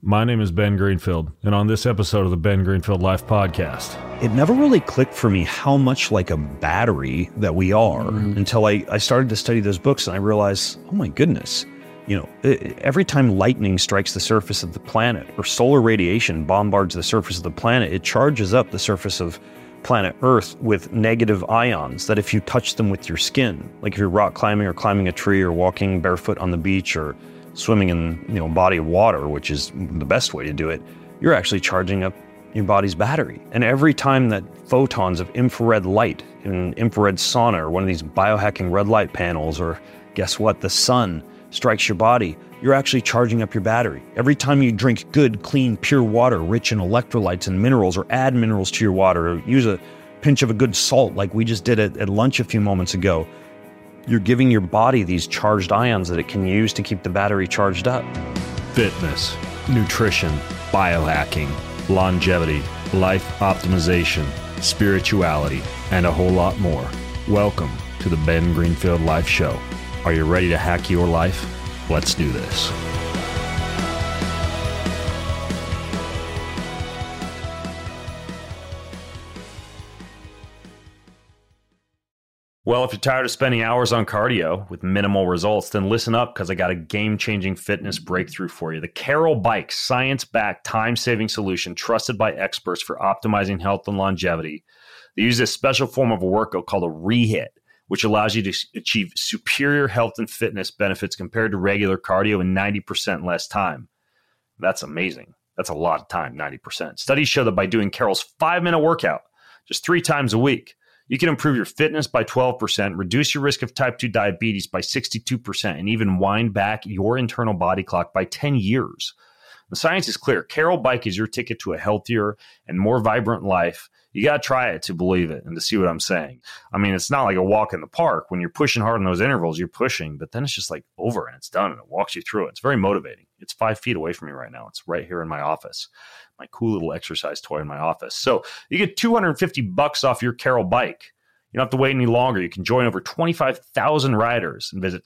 My name is Ben Greenfield, and on this episode of the Ben Greenfield Life Podcast, it never really clicked for me how much like a battery that we are until I started to study those books and I realized, oh my goodness, every time lightning strikes the surface of the planet or solar radiation bombards the surface of the planet, it charges up the surface of planet Earth with negative ions that if you touch them with your skin, like if you're rock climbing or climbing a tree or walking barefoot on the beach or swimming in a body of water, which is the best way to do it, you're actually charging up your body's battery. And every time that photons of infrared light, an infrared sauna or one of these biohacking red light panels, or guess what, the sun strikes your body, you're actually charging up your battery. Every time you drink good, clean, pure water rich in electrolytes and minerals, or add minerals to your water, or use a pinch of a good salt like we just did at lunch a few moments ago, you're giving your body these charged ions that it can use to keep the battery charged up. fitness, nutrition, biohacking, longevity, life optimization, spirituality, and a whole lot more. Welcome to the Ben Greenfield Life Show. Are you ready to hack your life? Let's do this. Well, if you're tired of spending hours on cardio with minimal results, then listen up because I got a game-changing fitness breakthrough for you. The Carol Bike, science-backed, time-saving solution trusted by experts for optimizing health and longevity. They use this special form of a workout called a rehit, which allows you to achieve superior health and fitness benefits compared to regular cardio in 90% less time. That's amazing. That's a lot of time, 90%. Studies show that by doing Carol's 5-minute workout just 3 times a week, you can improve your fitness by 12%, reduce your risk of type 2 diabetes by 62%, and even wind back your internal body clock by 10 years. The science is clear. Carol Bike is your ticket to a healthier and more vibrant life. You got to try it to believe it and to see what I'm saying. I mean, it's not like a walk in the park. When you're pushing hard in those intervals, you're pushing, but then it's just like over and it's done and it walks you through it. It's very motivating. It's 5 feet away from me right now. It's right here in my office. My cool little exercise toy in my office. So you get $250 off your Carol Bike. You don't have to wait any longer. You can join over 25,000 riders and visit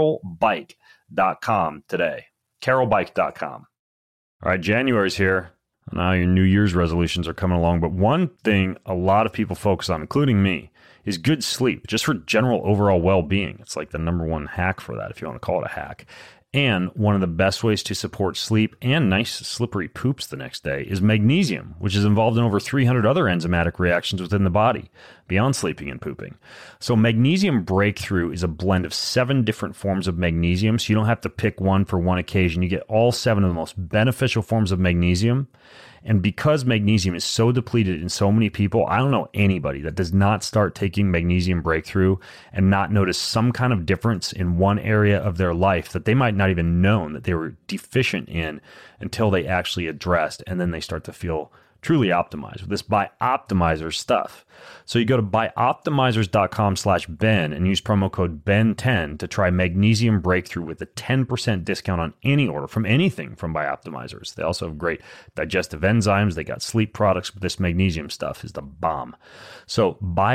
carolbike.com today. carolbike.com. All right, January's here. Now your New Year's resolutions are coming along. But one thing a lot of people focus on, including me, is good sleep, just for general overall well-being. It's like the number one hack for that, if you want to call it a hack. And one of the best ways to support sleep and nice slippery poops the next day is magnesium, which is involved in over 300 other enzymatic reactions within the body beyond sleeping and pooping. So Magnesium Breakthrough is a blend of 7 different forms of magnesium. So you don't have to pick one for one occasion. You get all 7 of the most beneficial forms of magnesium. And because magnesium is so depleted in so many people, I don't know anybody that does not start taking Magnesium Breakthrough and not notice some kind of difference in one area of their life that they might not even known that they were deficient in until they actually addressed, and then they start to feel truly optimized with this BiOptimizer stuff. So you go to bioptimizers.com/Ben and use promo code Ben10 to try Magnesium Breakthrough with a 10% discount on any order from anything from BiOptimizers. They also have great digestive enzymes. They got sleep products, but this magnesium stuff is the bomb. So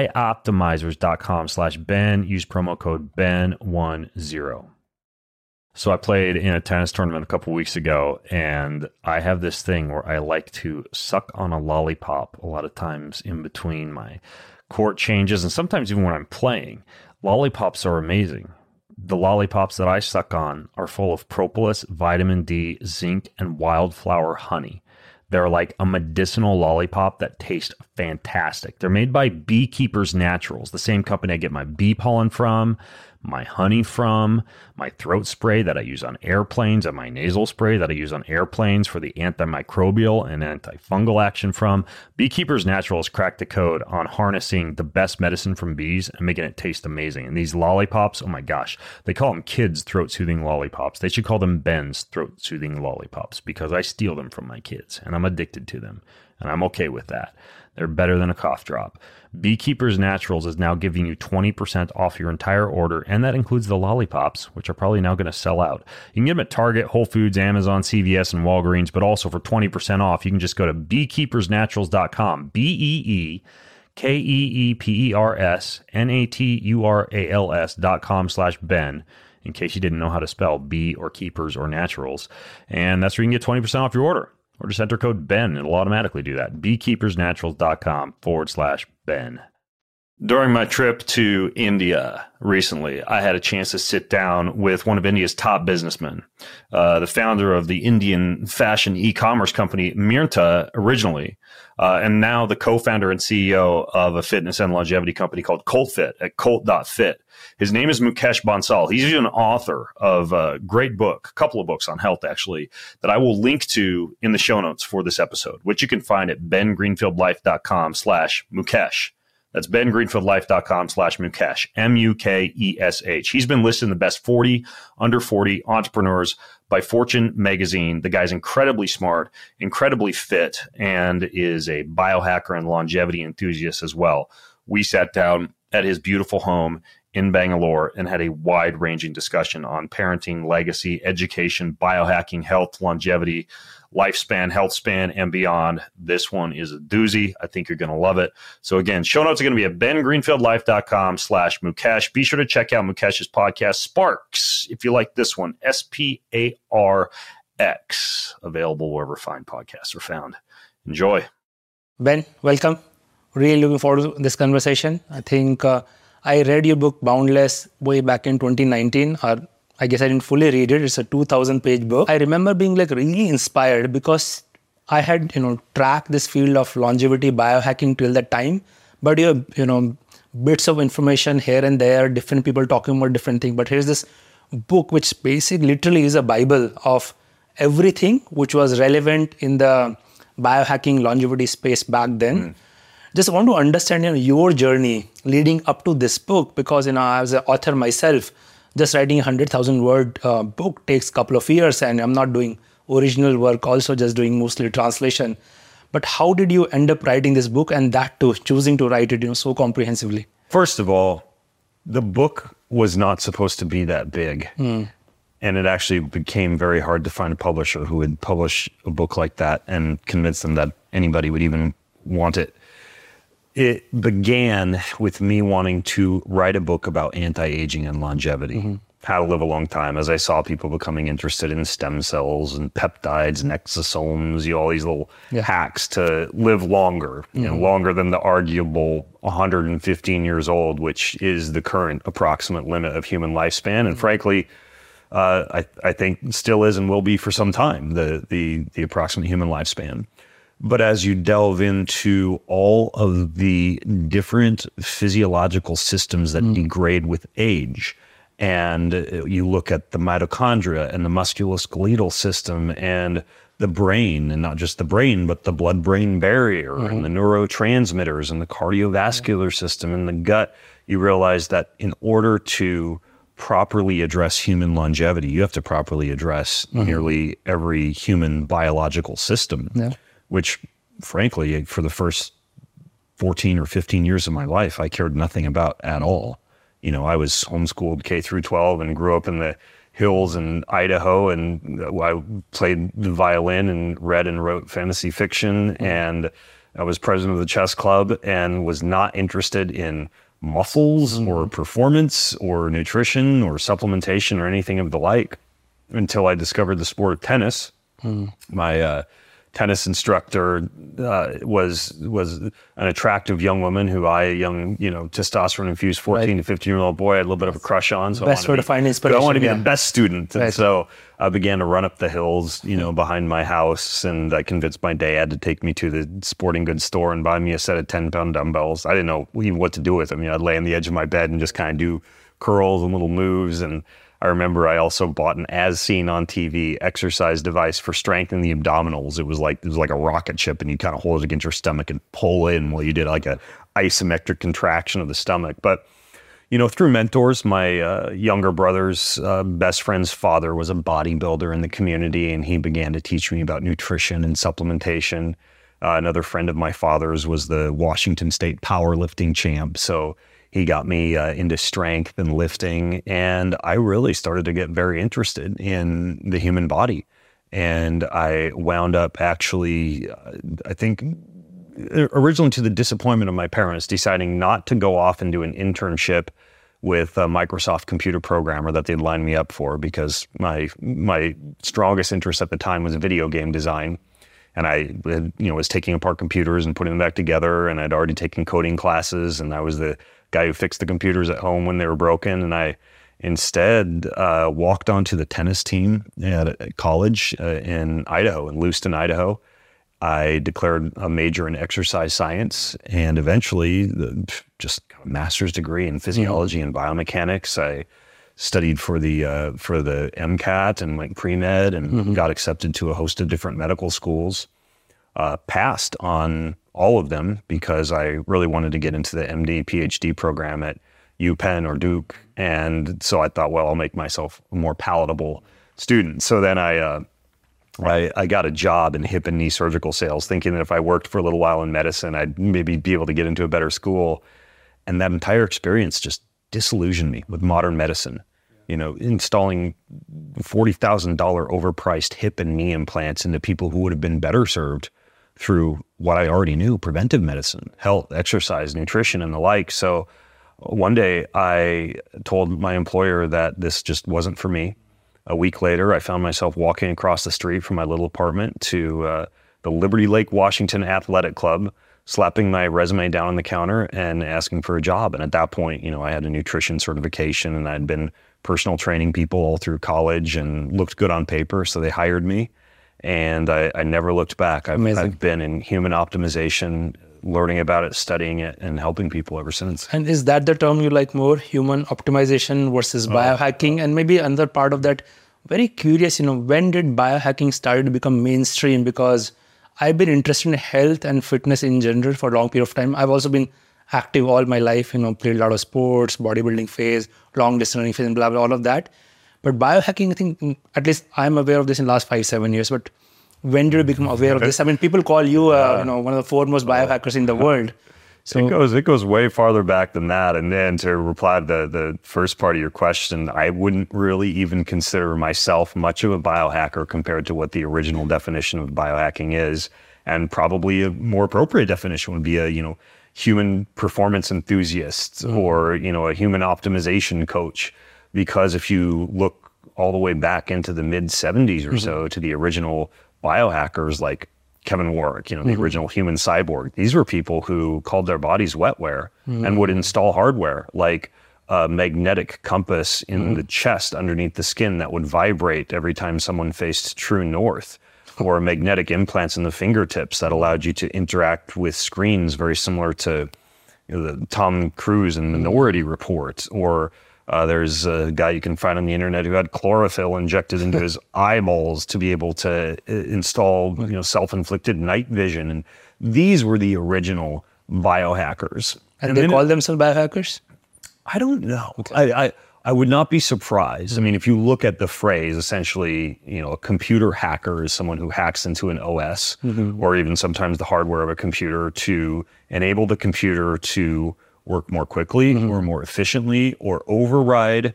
bioptimizers.com/Ben, use promo code Ben10. So I played in a tennis tournament a couple weeks ago, and I have this thing where I like to suck on a lollipop a lot of times in between my court changes, and sometimes even when I'm playing. Lollipops are amazing. The lollipops that I suck on are full of propolis, vitamin D, zinc, and wildflower honey. They're like a medicinal lollipop that tastes fantastic. They're made by Beekeepers Naturals, the same company I get my bee pollen from, my honey from, my throat spray that I use on airplanes, and my nasal spray that I use on airplanes for the antimicrobial and antifungal action from. Beekeepers Naturals cracked the code on harnessing the best medicine from bees and making it taste amazing. And these lollipops, oh my gosh, they call them kids' throat-soothing lollipops. They should call them Ben's throat-soothing lollipops because I steal them from my kids and I'm addicted to them. And I'm okay with that. They're better than a cough drop. Beekeepers Naturals is now giving you 20% off your entire order, and that includes the lollipops, which are probably now going to sell out. You can get them at Target, Whole Foods, Amazon, CVS, and Walgreens, but also for 20% off, you can just go to beekeepersnaturals.com, BEEKEEPERSNATURALS.com/Ben, in case you didn't know how to spell bee or keepers or naturals. And that's where you can get 20% off your order. Or just enter code BEN. It'll automatically do that. beekeepersnaturals.com/Ben. During my trip to India recently, I had a chance to sit down with one of India's top businessmen, the founder of the Indian fashion e-commerce company Myntra originally, and now the co-founder and CEO of a fitness and longevity company called ColtFit at Colt.fit. His name is Mukesh Bansal. He's an author of a great book, a couple of books on health, actually, that I will link to in the show notes for this episode, which you can find at bengreenfieldlife.com/Mukesh. That's bengreenfieldlife.com/Mukesh, Mukesh. He's been listed in the best 40 under 40 entrepreneurs by Fortune magazine. The guy's incredibly smart, incredibly fit, and is a biohacker and longevity enthusiast as well. We sat down at his beautiful home in Bangalore and had a wide-ranging discussion on parenting, legacy, education, biohacking, health, longevity, lifespan, health span, and beyond. This one is a doozy. I think you're going to love it. So again, show notes are going to be at bengreenfieldlife.com/Mukesh. Be sure to check out Mukesh's podcast, Sparks, if you like this one, SPARX, available wherever fine podcasts are found. Enjoy. Ben, welcome. Really looking forward to this conversation. I think I read your book, Boundless, way back in 2019, or I guess I didn't fully read it. It's a 2,000-page book. I remember being really inspired because I had, tracked this field of longevity biohacking till that time. But bits of information here and there, different people talking about different things. But here's this book, which basically literally is a Bible of everything which was relevant in the biohacking longevity space back then. Just want to understand your journey leading up to this book, because as an author myself, just writing a 100,000 word book takes a couple of years, and I'm not doing original work, also just doing mostly translation. But how did you end up writing this book, and that too, choosing to write it so comprehensively? First of all, the book was not supposed to be that big. And it actually became very hard to find a publisher who would publish a book like that and convince them that anybody would even want it. It began with me wanting to write a book about anti-aging and longevity, how to live a long time, as I saw people becoming interested in stem cells and peptides and exosomes, all these little hacks to live longer, longer than the arguable 115 years old, which is the current approximate limit of human lifespan. And frankly, I think still is and will be for some time, the approximate human lifespan. But as you delve into all of the different physiological systems that degrade with age, and you look at the mitochondria and the musculoskeletal system and the brain, and not just the brain, but the blood-brain barrier and the neurotransmitters and the cardiovascular system and the gut, you realize that in order to properly address human longevity, you have to properly address nearly every human biological system. Which, frankly, for the first 14 or 15 years of my life, I cared nothing about at all. I was homeschooled K through 12 and grew up in the hills in Idaho, and I played the violin and read and wrote fantasy fiction, and I was president of the chess club and was not interested in muscles or performance or nutrition or supplementation or anything of the like until I discovered the sport of tennis. My tennis instructor was an attractive young woman who a young, testosterone-infused 14 to 15-year-old boy, I had a little bit of a crush on. So best way to find inspiration. I wanted to be the best student. And so I began to run up the hills, behind my house, and I convinced my dad to take me to the sporting goods store and buy me a set of 10-pound dumbbells. I didn't know even what to do with them. I'd lay on the edge of my bed and just kind of do curls and little moves. And I remember I also bought an as seen on TV exercise device for strengthening the abdominals. It was like a rocket ship, and you kind of hold it against your stomach and pull in while you did like a isometric contraction of the stomach. But, through mentors, my younger brother's best friend's father was a bodybuilder in the community, and he began to teach me about nutrition and supplementation. Another friend of my father's was the Washington State powerlifting champ. So he got me into strength and lifting, and I really started to get very interested in the human body. And I wound up actually, I think, originally to the disappointment of my parents, deciding not to go off and do an internship with a Microsoft computer programmer that they'd lined me up for, because my strongest interest at the time was video game design. And I was taking apart computers and putting them back together, and I'd already taken coding classes, and I was the guy who fixed the computers at home when they were broken. And I instead walked onto the tennis team at college in Idaho, in Lewiston, Idaho. I declared a major in exercise science, and eventually just a master's degree in physiology and biomechanics. I studied for the MCAT and went pre-med and got accepted to a host of different medical schools. Passed on all of them because I really wanted to get into the MD, PhD program at UPenn or Duke. And so I thought, well, I'll make myself a more palatable student. So then I got a job in hip and knee surgical sales, thinking that if I worked for a little while in medicine, I'd maybe be able to get into a better school. And that entire experience just disillusioned me with modern medicine. Installing $40,000 overpriced hip and knee implants into people who would have been better served through what I already knew: preventive medicine, health, exercise, nutrition, and the like. So one day I told my employer that this just wasn't for me. A week later, I found myself walking across the street from my little apartment to the Liberty Lake, Washington Athletic Club, slapping my resume down on the counter and asking for a job. And at that point, I had a nutrition certification, and I'd been personal training people all through college and looked good on paper. So they hired me, and I never looked back. I've been in human optimization, learning about it, studying it, and helping people ever since. And is that the term you like more, human optimization versus biohacking? And maybe another part of that, very curious, when did biohacking start to become mainstream? Because I've been interested in health and fitness in general for a long period of time. I've also been active all my life, played a lot of sports, bodybuilding phase, long distance running phase, and blah, blah, all of that. But biohacking, I think, at least I'm aware of this in the last 5-7 years. But when did you become aware of this? I mean, people call you, one of the foremost biohackers in the world. So it goes way farther back than that. And then to reply to the first part of your question, I wouldn't really even consider myself much of a biohacker compared to what the original definition of biohacking is. And probably a more appropriate definition would be a, human performance enthusiast or, a human optimization coach. Because if you look all the way back into the mid 70s or so to the original biohackers like Kevin Warwick, the original human cyborg, these were people who called their bodies wetware and would install hardware like a magnetic compass in the chest underneath the skin that would vibrate every time someone faced true north, or magnetic implants in the fingertips that allowed you to interact with screens very similar to the Tom Cruise in Minority Report, or there's a guy you can find on the internet who had chlorophyll injected into his eyeballs to be able to install, self-inflicted night vision. And these were the original biohackers. And they call themselves biohackers? I don't know. Okay. I would not be surprised. I mean, if you look at the phrase, essentially, a computer hacker is someone who hacks into an OS or even sometimes the hardware of a computer to enable the computer to work more quickly or more efficiently, or override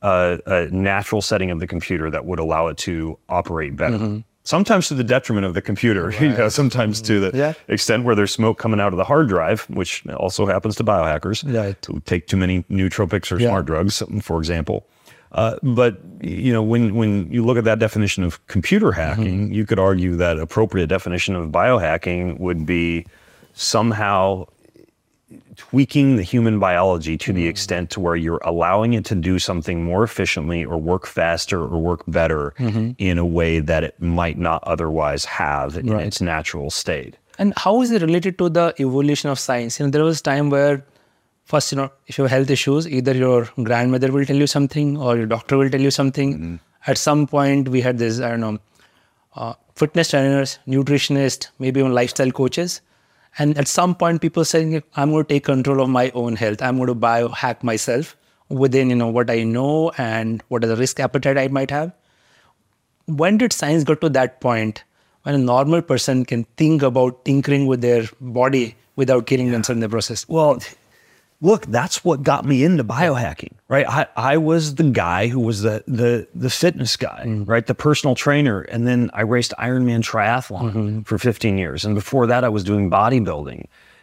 a natural setting of the computer that would allow it to operate better. Sometimes to the detriment of the computer, right. Sometimes to the extent where there's smoke coming out of the hard drive, which also happens to biohackers who take too many nootropics or smart drugs, for example. But when you look at that definition of computer hacking, you could argue that appropriate definition of biohacking would be somehow tweaking the human biology to the extent to where you're allowing it to do something more efficiently or work faster or work better in a way that it might not otherwise have in its natural state. And how is it related to the evolution of science? There was a time where first, if you have health issues, either your grandmother will tell you something or your doctor will tell you something. At some point, we had this, fitness trainers, nutritionists, maybe even lifestyle coaches. And at some point, people saying, I'm going to take control of my own health. I'm going to biohack myself within, what I know and what are the risk appetite I might have. When did science get to that point when a normal person can think about tinkering with their body without killing themselves in the process? Well, look, that's what got me into biohacking, right? I was the guy who was the fitness guy, right? The personal trainer. And then I raced Ironman triathlon for 15 years. And before that, I was doing bodybuilding.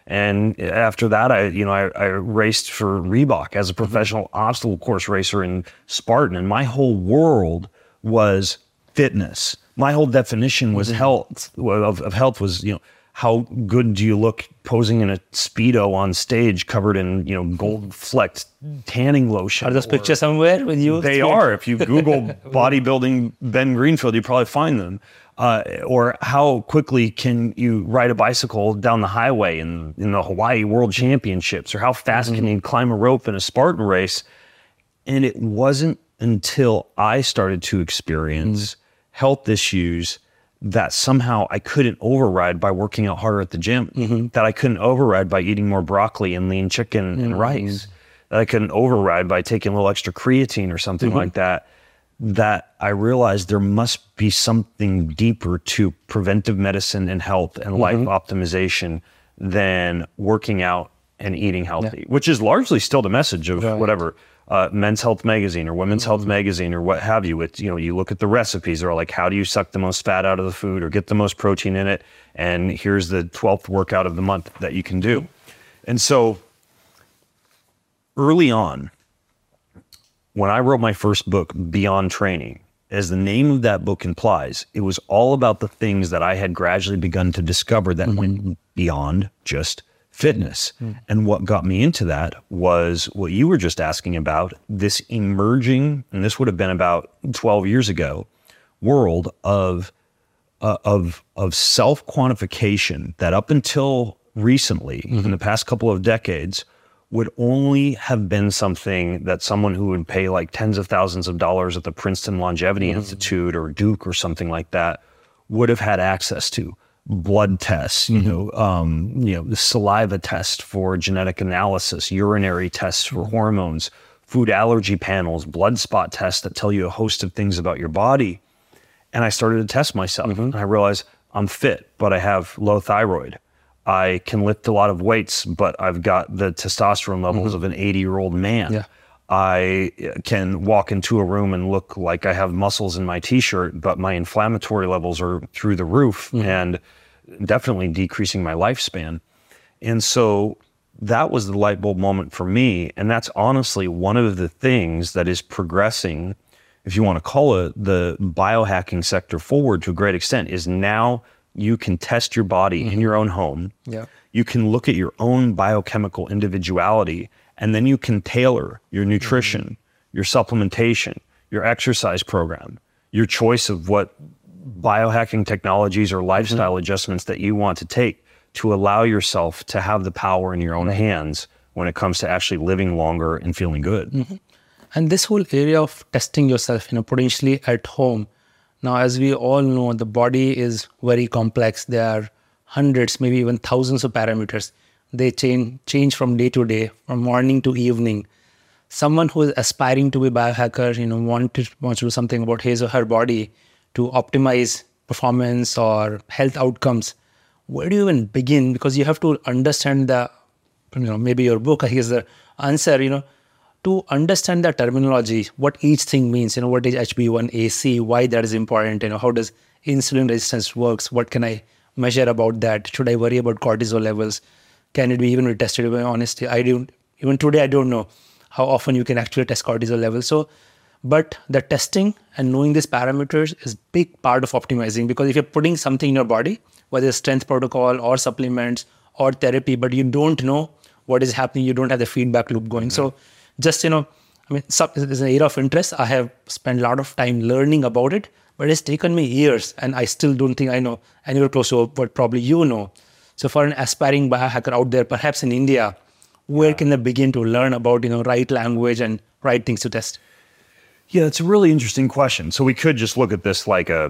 And after that, I raced for Reebok as a professional obstacle course racer in Spartan. And my whole world was fitness. My whole definition was health, of health was, how good do you look posing in a Speedo on stage covered in, gold flecked tanning lotion? Are those pictures somewhere with you? They are. If you Google bodybuilding Ben Greenfield, you probably find them. Or how quickly can you ride a bicycle down the highway in the Hawaii World Championships? Or how fast can you climb a rope in a Spartan race? And it wasn't until I started to experience health issues that somehow I couldn't override by working out harder at the gym, that I couldn't override by eating more broccoli and lean chicken and rice, that I couldn't override by taking a little extra creatine or something like that, that I realized there must be something deeper to preventive medicine and health and life optimization than working out and eating healthy, which is largely still the message of whatever, Men's Health Magazine or Women's Health Magazine or what have you. It's, you look at the recipes, they're like, how do you suck the most fat out of the food or get the most protein in it? And here's the 12th workout of the month that you can do. And so early on, when I wrote my first book, Beyond Training, as the name of that book implies, it was all about the things that I had gradually begun to discover that went beyond just fitness. And what got me into that was what you were just asking about, this emerging, and this would have been about 12 years ago, world of self-quantification that up until recently, in the past couple of decades, would only have been something that someone who would pay like tens of thousands of dollars at the Princeton Longevity Institute or Duke or something like that would have had access to. Blood tests, the saliva test for genetic analysis, urinary tests for hormones, food allergy panels, blood spot tests that tell you a host of things about your body. And I started to test myself and I realized I'm fit, but I have low thyroid. I can lift a lot of weights, but I've got the testosterone levels of an 80-year-old man. Yeah. I can walk into a room and look like I have muscles in my t-shirt, but my inflammatory levels are through the roof and definitely decreasing my lifespan. And so that was the light bulb moment for me. And that's honestly one of the things that is progressing, if you want to call it, the biohacking sector forward to a great extent, is now you can test your body in your own home. Yeah. You can look at your own biochemical individuality, and then you can tailor your nutrition, your supplementation, your exercise program, your choice of what biohacking technologies or lifestyle adjustments that you want to take to allow yourself to have the power in your own hands when it comes to actually living longer and feeling good. And this whole area of testing yourself, potentially at home. Now, as we all know, the body is very complex. There are hundreds, maybe even thousands of parameters. They change from day to day, from morning to evening. Someone who is aspiring to be a biohacker, wants to do something about his or her body to optimize performance or health outcomes. Where do you even begin? Because you have to understand maybe your book is the answer, to understand the terminology, what each thing means, what is HbA1c, why that is important, how does insulin resistance works, what can I measure about that, should I worry about cortisol levels, can it be even tested? Honestly, even today I don't know how often you can actually test cortisol levels. But the testing and knowing these parameters is a big part of optimizing, because if you're putting something in your body, whether it's strength protocol or supplements or therapy, but you don't know what is happening, you don't have the feedback loop going. So just, it's an area of interest. I have spent a lot of time learning about it, but it's taken me years and I still don't think I know anywhere close to what probably you know. So for an aspiring biohacker out there, perhaps in India, where can they begin to learn about, right language and right things to test? Yeah, it's a really interesting question. So we could just look at this like as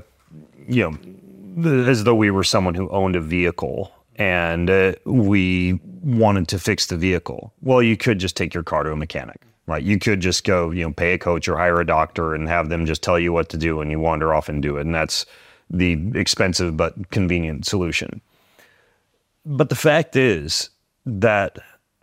though we were someone who owned a vehicle and we wanted to fix the vehicle. Well, you could just take your car to a mechanic, right? You could just go, pay a coach or hire a doctor and have them just tell you what to do and you wander off and do it. And that's the expensive but convenient solution. But the fact is that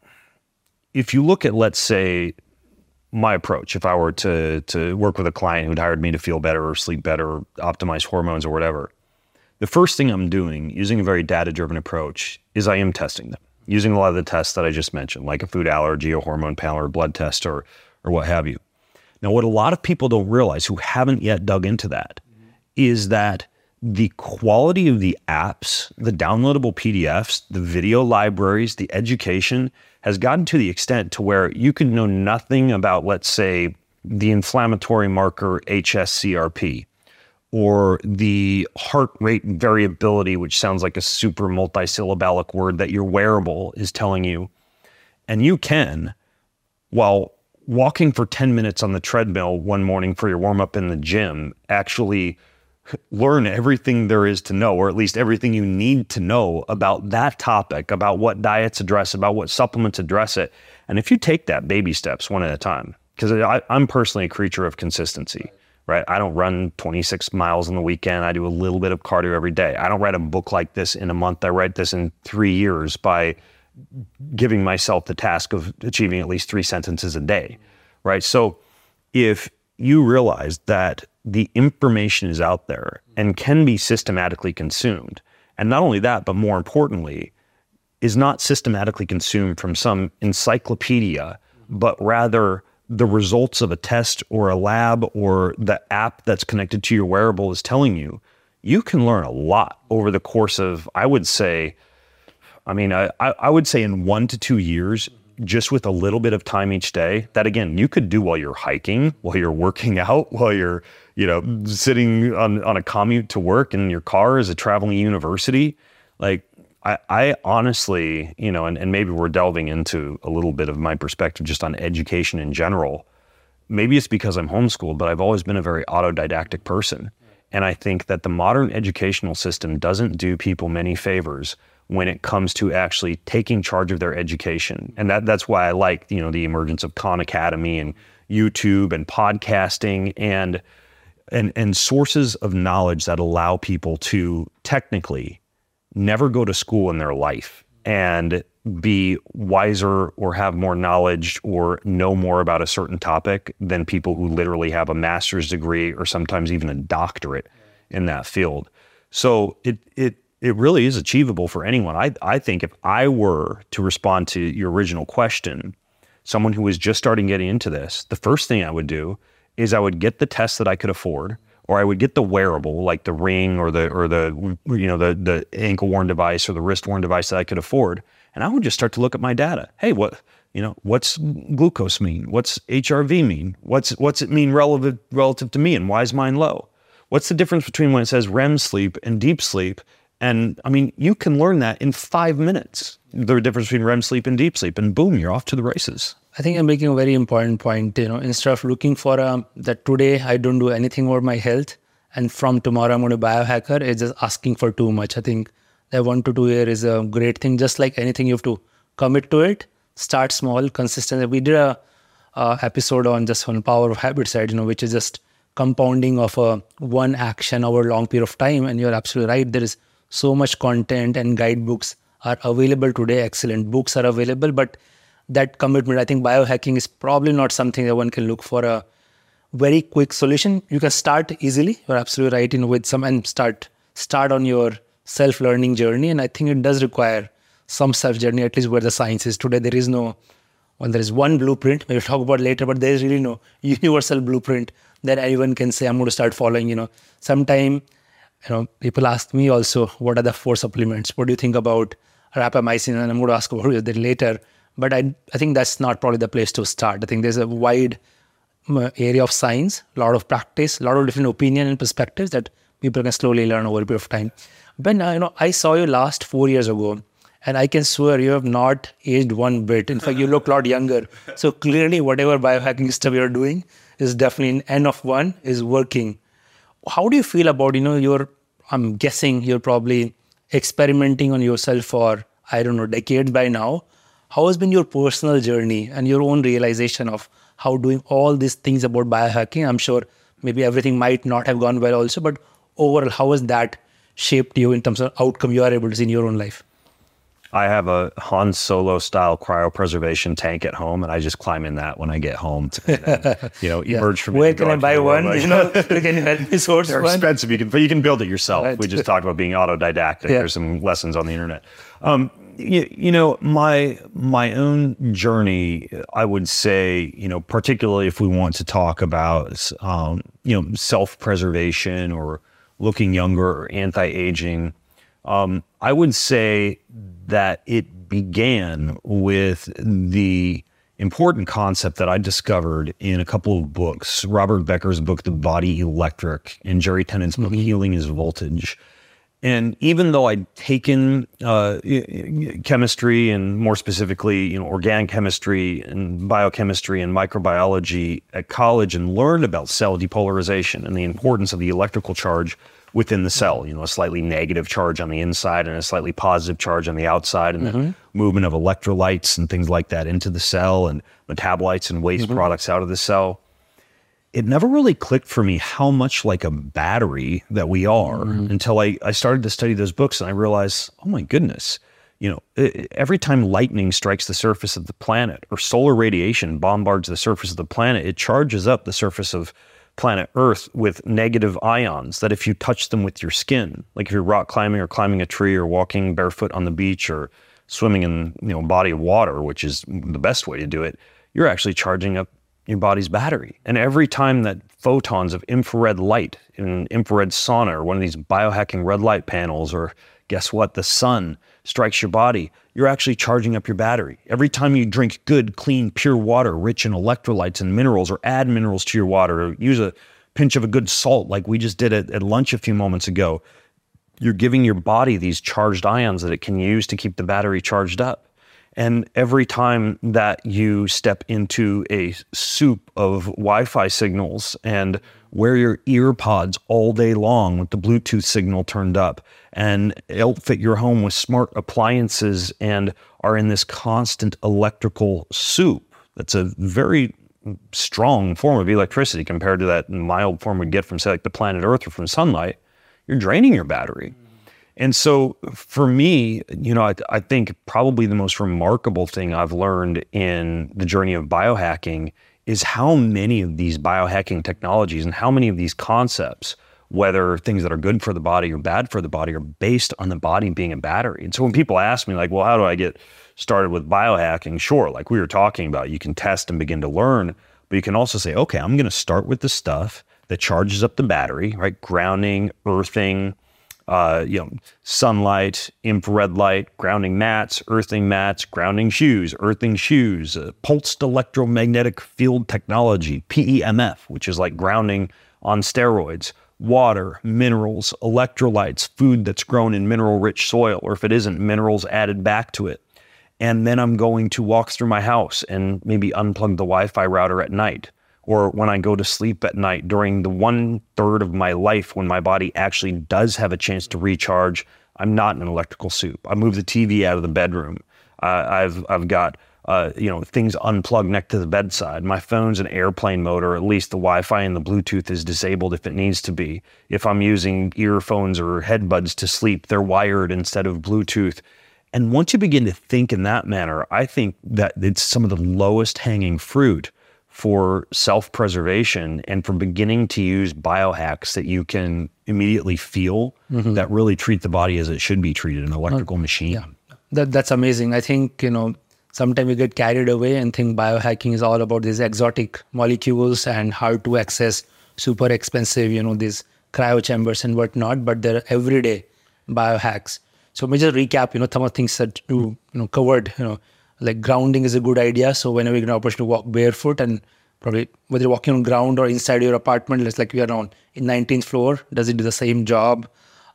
if you look at, let's say, my approach, if I were to work with a client who'd hired me to feel better or sleep better or optimize hormones or whatever, the first thing I'm doing, using a very data-driven approach, is I am testing them. using a lot of the tests that I just mentioned, like a food allergy, a hormone panel, or a blood test, or what have you. Now, what a lot of people don't realize who haven't yet dug into that is that the quality of the apps, the downloadable PDFs, the video libraries, the education has gotten to the extent to where you could know nothing about, let's say, the inflammatory marker HSCRP, or the heart rate variability, which sounds like a super multisyllabic word that your wearable is telling you. And you can, while walking for 10 minutes on the treadmill one morning for your warm-up in the gym, actually learn everything there is to know, or at least everything you need to know about that topic, about what diets address, about what supplements address it. And if you take that baby steps one at a time, because I'm personally a creature of consistency, right? I don't run 26 miles on the weekend. I do a little bit of cardio every day. I don't write a book like this in a month. I write this in 3 years by giving myself the task of achieving at least 3 sentences a day, right? So if you realize that the information is out there and can be systematically consumed, and not only that, but more importantly, is not systematically consumed from some encyclopedia, but rather the results of a test or a lab or the app that's connected to your wearable is telling you, you can learn a lot over the course of, I would say in 1 to 2 years, just with a little bit of time each day, that again, you could do while you're hiking, while you're working out, while you're, sitting on a commute to work in your car as a traveling university. Like, I honestly, and maybe we're delving into a little bit of my perspective just on education in general. Maybe it's because I'm homeschooled, but I've always been a very autodidactic person. And I think that the modern educational system doesn't do people many favors when it comes to actually taking charge of their education. And that's why I like, the emergence of Khan Academy and YouTube and podcasting and sources of knowledge that allow people to technically never go to school in their life and be wiser or have more knowledge or know more about a certain topic than people who literally have a master's degree or sometimes even a doctorate in that field. So it really is achievable for anyone. I think if I were to respond to your original question, someone who was just starting getting into this, the first thing I would do is I would get the test that I could afford, or I would get the wearable, like the ring or the ankle worn device or the wrist worn device that I could afford. And I would just start to look at my data. Hey, what's glucose mean? What's HRV mean? What's it mean relative to me? And why is mine low? What's the difference between when it says REM sleep and deep sleep? And you can learn that in 5 minutes, the difference between REM sleep and deep sleep, and boom, you're off to the races. I think I'm making a very important point. Instead of looking for that today I don't do anything over my health, and from tomorrow I'm going to biohacker, it's just asking for too much. I think that 1 to 2 year is a great thing. Just like anything, you have to commit to it, start small, consistent. We did a episode on power of habit side, which is just compounding of one action over a long period of time. And you're absolutely right. There is so much content and guidebooks are available today. Excellent books are available, but that commitment, I think biohacking is probably not something that one can look for a very quick solution. You can start easily. You're absolutely right, with some, and start on your self-learning journey. And I think it does require some self-journey, at least where the science is today. There is one blueprint, we'll talk about later, but there is really no universal blueprint that anyone can say, I'm going to start following. Sometime, people ask me also, what are the 4 supplements? What do you think about rapamycin? And I'm going to ask about that later. But I think that's not probably the place to start. I think there's a wide area of science, a lot of practice, a lot of different opinion and perspectives that people can slowly learn over a period of time. Ben, I saw you last 4 years ago, and I can swear you have not aged one bit. In fact, you look a lot younger. So clearly, whatever biohacking stuff you're doing is definitely an N of 1 is working. How do you feel about, I'm guessing you're probably experimenting on yourself for, decades by now. How has been your personal journey and your own realization of how doing all these things about biohacking? I'm sure maybe everything might not have gone well also, but overall, how has that shaped you in terms of outcome you are able to see in your own life? I have a Han Solo style cryopreservation tank at home, and I just climb in that when I get home to, emerge from it. Where can I buy one? Can you help me source They're one? expensive, but you can build it yourself. Right. We just talked about being autodidactic. Yeah. There's some lessons on the internet. My own journey, I would say, particularly if we want to talk about, self-preservation or looking younger or anti-aging, I would say that it began with the important concept that I discovered in a couple of books, Robert Becker's book, The Body Electric, and Jerry Tennant's book, Healing is Voltage. And even though I'd taken chemistry and more specifically, organic chemistry and biochemistry and microbiology at college and learned about cell depolarization and the importance of the electrical charge within the cell, a slightly negative charge on the inside and a slightly positive charge on the outside, and the movement of electrolytes and things like that into the cell and metabolites and waste products out of the cell. It never really clicked for me how much like a battery that we are until I started to study those books, and I realized, oh my goodness, every time lightning strikes the surface of the planet or solar radiation bombards the surface of the planet, it charges up the surface of planet Earth with negative ions that if you touch them with your skin, like if you're rock climbing or climbing a tree or walking barefoot on the beach or swimming in a body of water, which is the best way to do it, you're actually charging up your body's battery. And every time that photons of infrared light in infrared sauna or one of these biohacking red light panels, or guess what, the sun strikes your body, you're actually charging up your battery. Every time you drink good, clean, pure water rich in electrolytes and minerals, or add minerals to your water, or use a pinch of a good salt like we just did at lunch a few moments ago, you're giving your body these charged ions that it can use to keep the battery charged up. And every time that you step into a soup of Wi-Fi signals and wear your ear pods all day long with the Bluetooth signal turned up and outfit your home with smart appliances and are in this constant electrical soup, that's a very strong form of electricity compared to that mild form we'd get from, say, like the planet Earth or from sunlight, you're draining your battery. And so for me, I think probably the most remarkable thing I've learned in the journey of biohacking is how many of these biohacking technologies and how many of these concepts, whether things that are good for the body or bad for the body, are based on the body being a battery. And so when people ask me like, well, how do I get started with biohacking? Sure, like we were talking about, you can test and begin to learn, but you can also say, okay, I'm going to start with the stuff that charges up the battery, right? Grounding, earthing, sunlight, infrared light, grounding mats, grounding shoes, earthing shoes, pulsed electromagnetic field technology, PEMF, which is like grounding on steroids, water, minerals, electrolytes, food that's grown in mineral-rich soil, or if it isn't, minerals added back to it. And then I'm going to walk through my house and maybe unplug the Wi-Fi router at night, or when I go to sleep at night during the 1/3 of my life when my body actually does have a chance to recharge. I'm not in an electrical soup. I move the TV out of the bedroom. I've got things unplugged next to the bedside. My phone's in airplane mode, or at least the Wi-Fi and the Bluetooth is disabled if it needs to be. If I'm using earphones or headbuds to sleep, they're wired instead of Bluetooth. And once you begin to think in that manner, I think that it's some of the lowest hanging fruit for self-preservation and for beginning to use biohacks that you can immediately feel that really treat the body as it should be treated, an electrical machine. Yeah, that's amazing. I think, sometimes we get carried away and think biohacking is all about these exotic molecules and hard to access, super expensive, these cryo chambers and whatnot, but they're everyday biohacks. So let me just recap, some of the things that you covered, like grounding is a good idea. So whenever you get an opportunity to walk barefoot, and probably whether you're walking on ground or inside your apartment, it's like we are on in 19th floor, does it do the same job?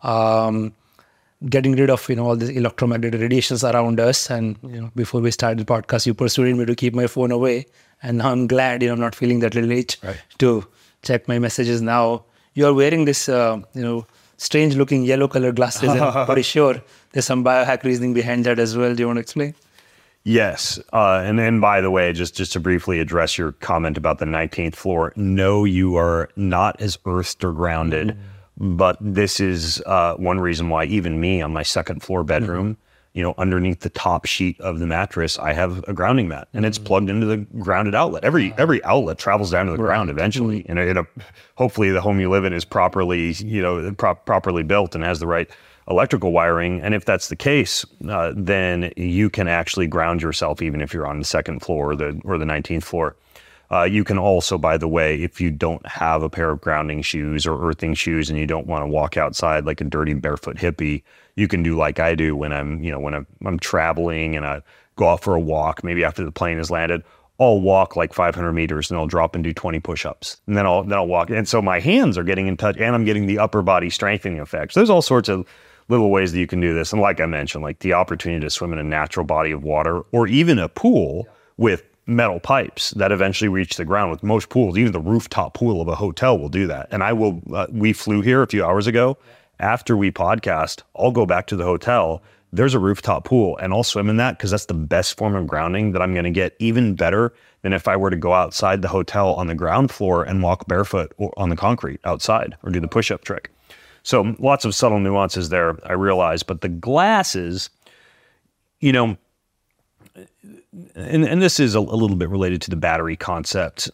Getting rid of, all these electromagnetic radiations around us. And, before we started the podcast, you persuaded me to keep my phone away. And now I'm glad, I'm not feeling that little itch to check my messages now. You're wearing this, strange looking yellow colored glasses. I'm pretty sure there's some biohack reasoning behind that as well. Do you want to explain? Yes. And then, by the way, just to briefly address your comment about the 19th floor, no, you are not as earthed or grounded. But this is one reason why even me on my second floor bedroom, underneath the top sheet of the mattress, I have a grounding mat, and it's plugged into the grounded outlet. Every outlet travels down to the ground eventually. And hopefully the home you live in is properly, properly built and has the right electrical wiring. And if that's the case, then you can actually ground yourself even if you're on the second floor or the 19th floor. You can also, by the way, if you don't have a pair of grounding shoes or earthing shoes and you don't want to walk outside like a dirty barefoot hippie, you can do like I do when I'm traveling and I go out for a walk, maybe after the plane has landed. I'll walk like 500 meters and I'll drop and do 20 push-ups, and then I'll walk. And so my hands are getting in touch, and I'm getting the upper body strengthening effects. There's all sorts of little ways that you can do this. And like I mentioned, like the opportunity to swim in a natural body of water, or even a pool with metal pipes that eventually reach the ground. With most pools, even the rooftop pool of a hotel will do that. And we flew here a few hours ago. After we podcast, I'll go back to the hotel. There's a rooftop pool, and I'll swim in that because that's the best form of grounding that I'm going to get, even better than if I were to go outside the hotel on the ground floor and walk barefoot or on the concrete outside or do the push-up trick. So lots of subtle nuances there, I realize. But the glasses, and this is a little bit related to the battery concept.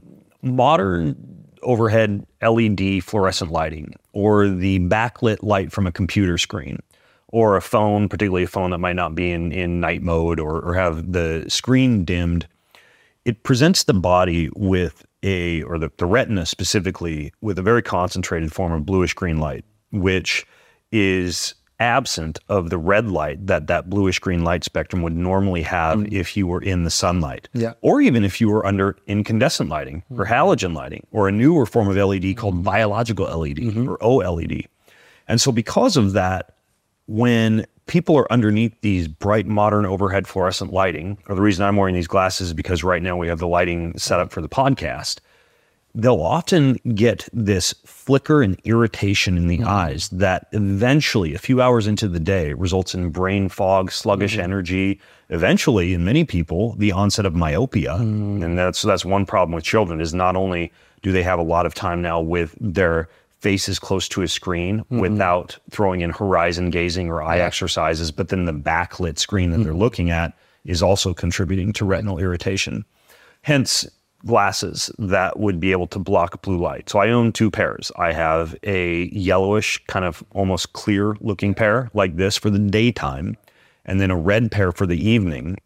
Modern overhead LED fluorescent lighting, or the backlit light from a computer screen, or a phone, particularly a phone that might not be in night mode or have the screen dimmed, it presents the body with the retina specifically, with a very concentrated form of bluish green light, which is absent of the red light that bluish green light spectrum would normally have if you were in the sunlight, or even if you were under incandescent lighting or halogen lighting, or a newer form of LED called biological LED or OLED. And so because of that, when people are underneath these bright modern overhead fluorescent lighting, or the reason I'm wearing these glasses is because right now we have the lighting set up for the podcast, they'll often get this flicker and irritation in the eyes that eventually, a few hours into the day, results in brain fog, sluggish energy, eventually, in many people, the onset of myopia. And that's one problem with children, is not only do they have a lot of time now with their faces close to a screen without throwing in horizon gazing or eye exercises, but then the backlit screen that they're looking at is also contributing to retinal irritation. Hence, glasses that would be able to block blue light. So I own two pairs. I have a yellowish, kind of almost clear looking pair like this for the daytime, and then a red pair for the evening.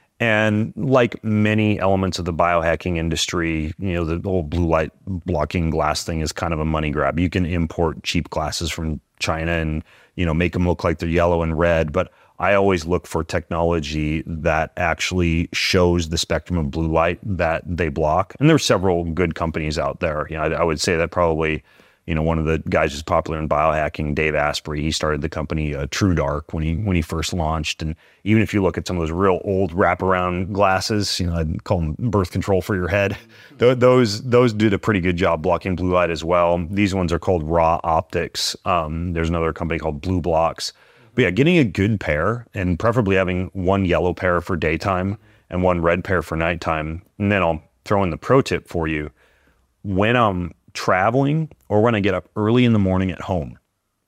And like many elements of the biohacking industry, the whole blue light blocking glass thing is kind of a money grab. You can import cheap glasses from China and, make them look like they're yellow and red. But I always look for technology that actually shows the spectrum of blue light that they block. And there are several good companies out there. I would say that probably, one of the guys who's popular in biohacking, Dave Asprey, he started the company TrueDark when he first launched. And even if you look at some of those real old wraparound glasses, I'd call them birth control for your head. Those did a pretty good job blocking blue light as well. These ones are called Raw Optics. There's another company called Blue Blocks. But yeah, getting a good pair, and preferably having one yellow pair for daytime and one red pair for nighttime. And then I'll throw in the pro tip for you. When I'm traveling or when I get up early in the morning at home,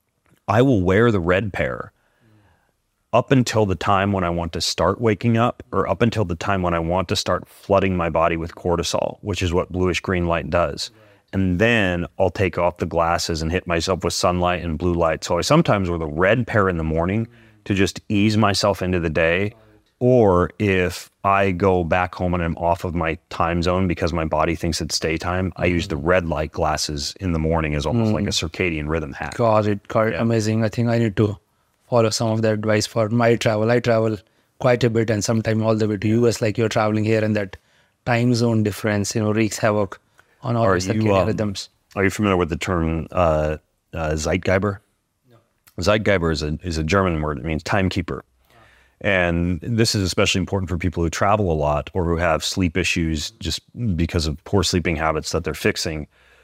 I will wear the red pair up until the time when I want to start waking up, or up until the time when I want to start flooding my body with cortisol, which is what bluish green light does. And then I'll take off the glasses and hit myself with sunlight and blue light. So I sometimes wear the red pair in the morning to just ease myself into the day. Or if I go back home and I'm off of my time zone because my body thinks it's daytime, I use the red light glasses in the morning as almost like a circadian rhythm hack. Got it. Yeah. Amazing. I think I need to follow some of that advice for my travel. I travel quite a bit, and sometimes all the way to US, like you're traveling here, and that time zone difference, wreaks havoc on all the circadian rhythms. Are you familiar with the term Zeitgeber? No. Zeitgeber is a German word. It means timekeeper. And this is especially important for people who travel a lot or who have sleep issues just because of poor sleeping habits that they're fixing.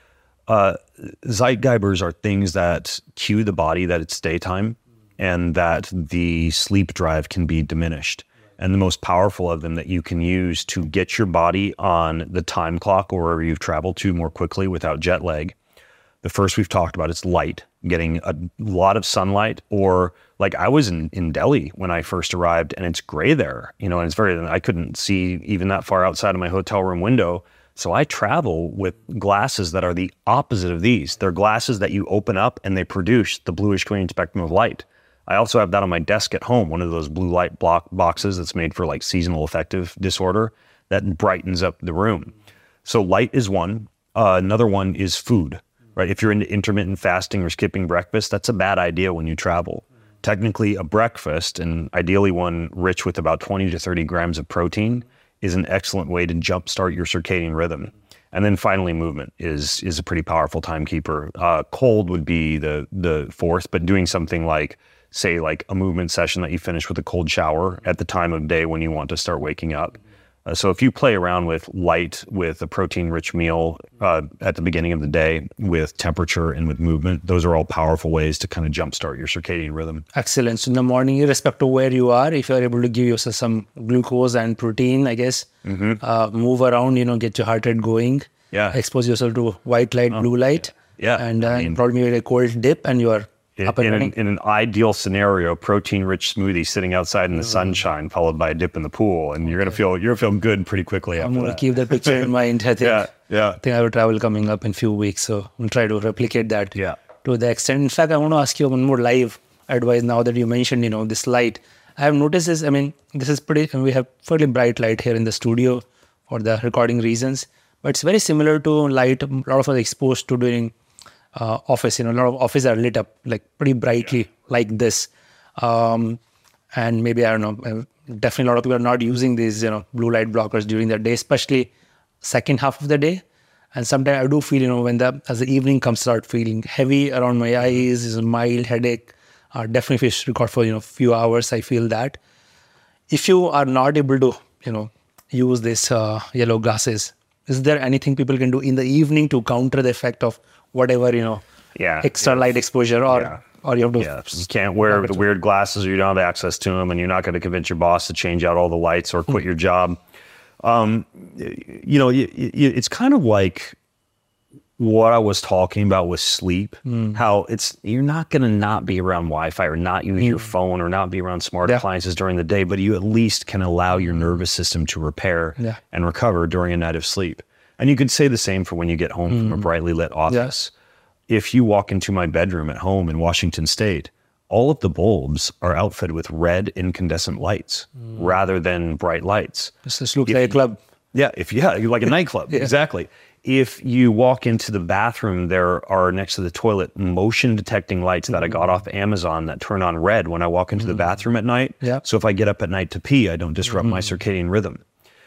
Zeitgebers are things that cue the body that it's daytime and that the sleep drive can be diminished. And the most powerful of them that you can use to get your body on the time clock or wherever you've traveled to more quickly without jet lag. The first we've talked about is light, getting a lot of sunlight, or Like I was in Delhi when I first arrived, and it's gray there, and it's I couldn't see even that far outside of my hotel room window. So I travel with glasses that are the opposite of these. They're glasses that you open up and they produce the bluish green spectrum of light. I also have that on my desk at home, one of those blue light block boxes that's made for like seasonal affective disorder that brightens up the room. So light is one. Another one is food, right? If you're into intermittent fasting or skipping breakfast, that's a bad idea when you travel. Technically, a breakfast, and ideally one rich with about 20 to 30 grams of protein, is an excellent way to jumpstart your circadian rhythm. And then finally, movement is a pretty powerful timekeeper. Cold would be the fourth, but doing something like, say, like a movement session that you finish with a cold shower at the time of day when you want to start waking up. So if you play around with light, with a protein-rich meal at the beginning of the day, with temperature and with movement, those are all powerful ways to kind of jumpstart your circadian rhythm. Excellent. So in the morning, irrespective of where you are, if you're able to give yourself some glucose and protein, I guess, move around, get your heart rate going, expose yourself to white light, blue light, and probably maybe a cold dip, and you are up and running. In an ideal scenario, protein-rich smoothie sitting outside in the sunshine, followed by a dip in the pool, and you're gonna feel good pretty quickly after that. I'm gonna keep that picture in mind. I think. I think I have travel coming up in a few weeks, so I'll try to replicate that to the extent. In fact, I want to ask you one more live advice now that you mentioned, this light. I have noticed this. I mean, this is we have fairly bright light here in the studio for the recording reasons, but it's very similar to light a lot of us are exposed to during office. A lot of offices are lit up like pretty brightly like this. And maybe, I don't know, definitely a lot of people are not using these, blue light blockers during the day, especially second half of the day. And sometimes I do feel, when as the evening comes, start feeling heavy around my eyes, is a mild headache. Definitely if you record for, few hours, I feel that. If you are not able to, use this yellow glasses, is there anything people can do in the evening to counter the effect of whatever, extra light exposure, or you have to... You can't wear the weird glasses or you don't have access to them, and you're not going to convince your boss to change out all the lights or quit your job. It's kind of like what I was talking about with sleep, how you're not going to not be around Wi-Fi or not use your phone or not be around smart appliances during the day, but you at least can allow your nervous system to repair and recover during a night of sleep. And you could say the same for when you get home from a brightly lit office. If you walk into my bedroom at home in Washington State, all of the bulbs are outfitted with red incandescent lights rather than bright lights. This looks like a club. Like a nightclub. Exactly. If you walk into the bathroom, there are next to the toilet motion detecting lights that I got off Amazon that turn on red when I walk into the bathroom at night. So if I get up at night to pee, I don't disrupt my circadian rhythm.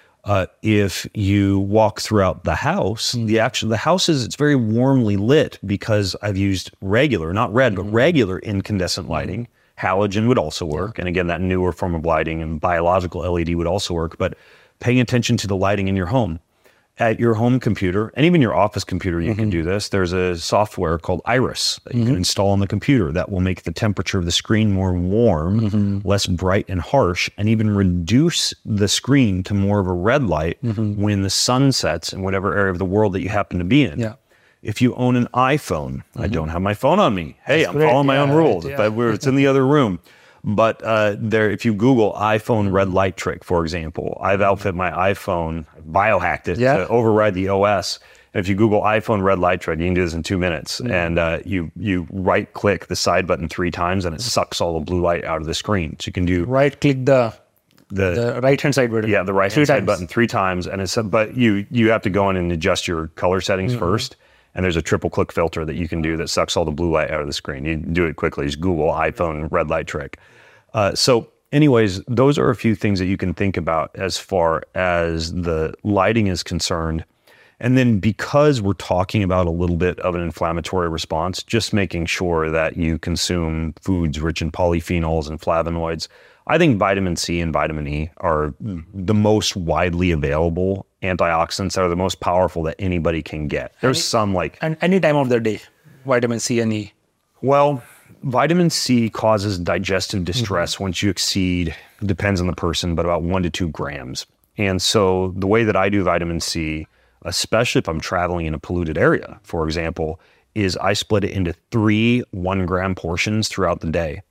If you walk throughout the house, the house it's very warmly lit because I've used regular, not red, but regular incandescent lighting. Halogen would also work. And again, that newer form of lighting and biological LED would also work. But paying attention to the lighting in your home. At your home computer, and even your office computer, you can do this. There's a software called Iris that you can install on the computer that will make the temperature of the screen more warm, less bright and harsh, and even reduce the screen to more of a red light when the sun sets in whatever area of the world that you happen to be in. If you own an iPhone, I don't have my phone on me. Hey, I'm following my own rules. It's in the other room. But if you Google iPhone red light trick, for example, I've outfit my iPhone, biohacked it to override the OS. And if you Google iPhone red light trick, you can do this in 2 minutes. And you right click the side button 3 times and it sucks all the blue light out of the screen. So you can do right click the right hand side button. Yeah, the right hand side button 3 times. And but you have to go in and adjust your color settings first. And there's a triple click filter that you can do that sucks all the blue light out of the screen. You do it quickly. Just Google iPhone red light trick. So anyways, those are a few things that you can think about as far as the lighting is concerned. And then because we're talking about a little bit of an inflammatory response, just making sure that you consume foods rich in polyphenols and flavonoids. I think vitamin C and vitamin E are the most widely available antioxidants that are the most powerful that anybody can get. There's some like... And any time of the day, vitamin C and E. Well, vitamin C causes digestive distress once you exceed, depends on the person, but about 1 to 2 grams. And so the way that I do vitamin C, especially if I'm traveling in a polluted area, for example, is I split it into 3 1-gram portions throughout the day.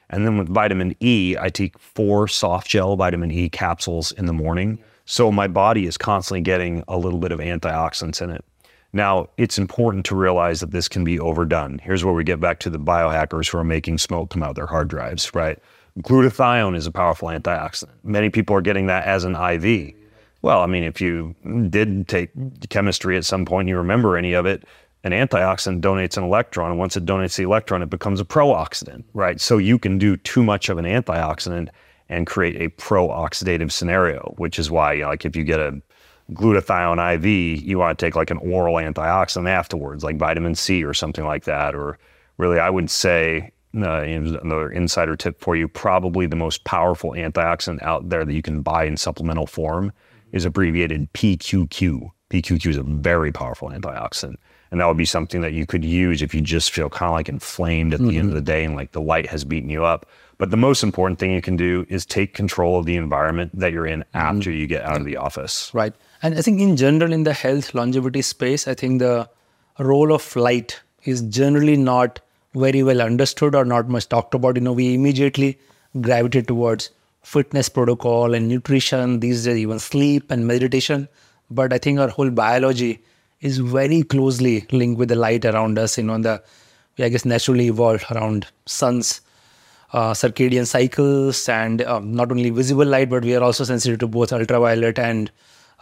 And then with vitamin E, I take 4 soft gel vitamin E capsules in the morning. So my body is constantly getting a little bit of antioxidants in it. Now, it's important to realize that this can be overdone. Here's where we get back to the biohackers who are making smoke come out of their hard drives, right? Glutathione is a powerful antioxidant. Many people are getting that as an IV. Well, I mean, if you did take chemistry at some point and you remember any of it, an antioxidant donates an electron, and once it donates the electron, it becomes a prooxidant, right? So you can do too much of an antioxidant and create a pro-oxidative scenario, which is why, like if you get a glutathione IV, you want to take like an oral antioxidant afterwards, like vitamin C or something like that. Or really, I would say, another insider tip for you, probably the most powerful antioxidant out there that you can buy in supplemental form is abbreviated PQQ. PQQ is a very powerful antioxidant. And that would be something that you could use if you just feel kind of like inflamed at the end of the day and like the light has beaten you up. But the most important thing you can do is take control of the environment that you're in after you get out of the office. Right. And I think in general, in the health longevity space, I think the role of light is generally not very well understood or not much talked about. We immediately gravitate towards fitness protocol and nutrition, these days even sleep and meditation. But I think our whole biology is very closely linked with the light around us, we naturally evolved around sun's circadian cycles and not only visible light, but we are also sensitive to both ultraviolet and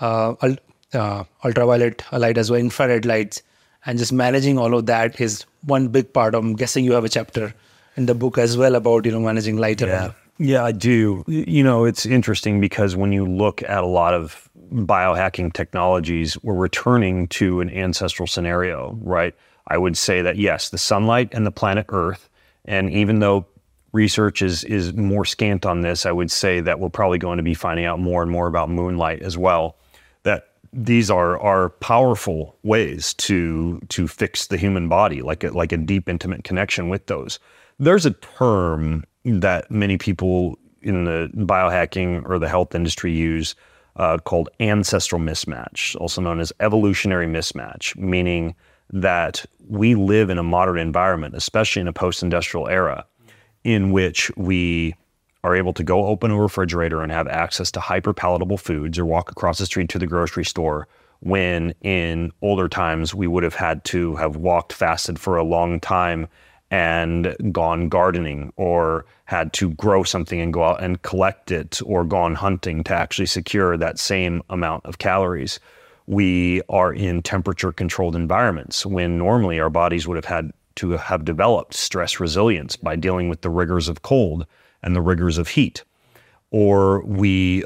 ultraviolet light as well, infrared lights. And just managing all of that is one big part. I'm guessing you have a chapter in the book as well about, managing light around. Yeah, I do. It's interesting because when you look at a lot of biohacking technologies, we're returning to an ancestral scenario, right? I would say that yes, the sunlight and the planet Earth, and even though research is more scant on this, I would say that we're probably going to be finding out more and more about moonlight as well, that these are powerful ways to fix the human body, like a deep, intimate connection with those. There's a term that many people in the biohacking or the health industry use called ancestral mismatch, also known as evolutionary mismatch, meaning that we live in a modern environment, especially in a post-industrial era, in which we are able to go open a refrigerator and have access to hyper-palatable foods or walk across the street to the grocery store, when in older times we would have had to have walked fasted for a long time and gone gardening, or had to grow something and go out and collect it, or gone hunting to actually secure that same amount of calories. We are in temperature controlled environments when normally our bodies would have had to have developed stress resilience by dealing with the rigors of cold and the rigors of heat. Or we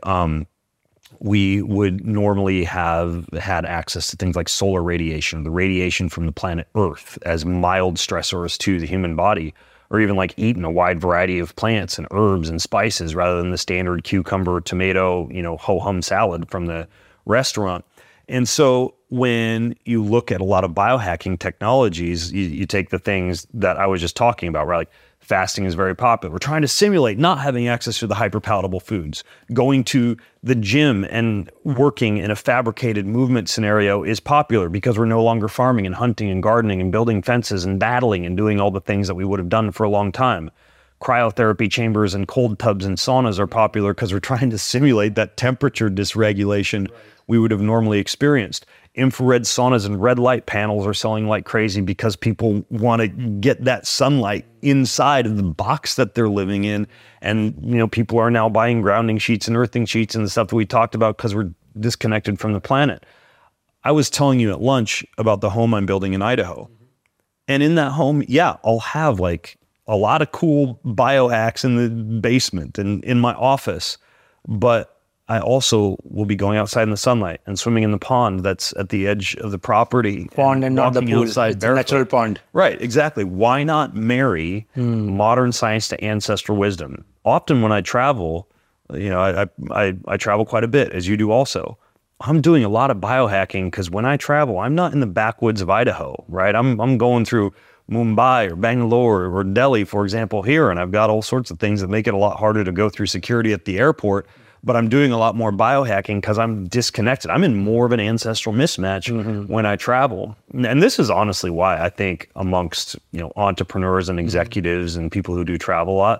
would normally have had access to things like solar radiation, the radiation from the planet Earth, as mild stressors to the human body, or even like eating a wide variety of plants and herbs and spices rather than the standard cucumber, tomato, ho-hum salad from the restaurant. And so when you look at a lot of biohacking technologies, you take the things that I was just talking about, right? Like fasting is very popular. We're trying to simulate not having access to the hyperpalatable foods. Going to the gym and working in a fabricated movement scenario is popular because we're no longer farming and hunting and gardening and building fences and battling and doing all the things that we would have done for a long time. Cryotherapy chambers and cold tubs and saunas are popular because we're trying to simulate that temperature dysregulation we would have normally experienced. Infrared saunas and red light panels are selling like crazy because people want to get that sunlight inside of the box that they're living in. And, people are now buying grounding sheets and earthing sheets and the stuff that we talked about because we're disconnected from the planet. I was telling you at lunch about the home I'm building in Idaho. And in that home, I'll have like a lot of cool biohacks in the basement and in my office, but I also will be going outside in the sunlight and swimming in the pond that's at the edge of the property. Pond and not the pool. It's a natural pond. Right, exactly. Why not marry modern science to ancestral wisdom? Often when I travel, I travel quite a bit, as you do also. I'm doing a lot of biohacking because when I travel, I'm not in the backwoods of Idaho, right? I'm going through Mumbai or Bangalore or Delhi, for example, here, and I've got all sorts of things that make it a lot harder to go through security at the airport. But I'm doing a lot more biohacking because I'm disconnected. I'm in more of an ancestral mismatch when I travel. And this is honestly why I think amongst, entrepreneurs and executives and people who do travel a lot,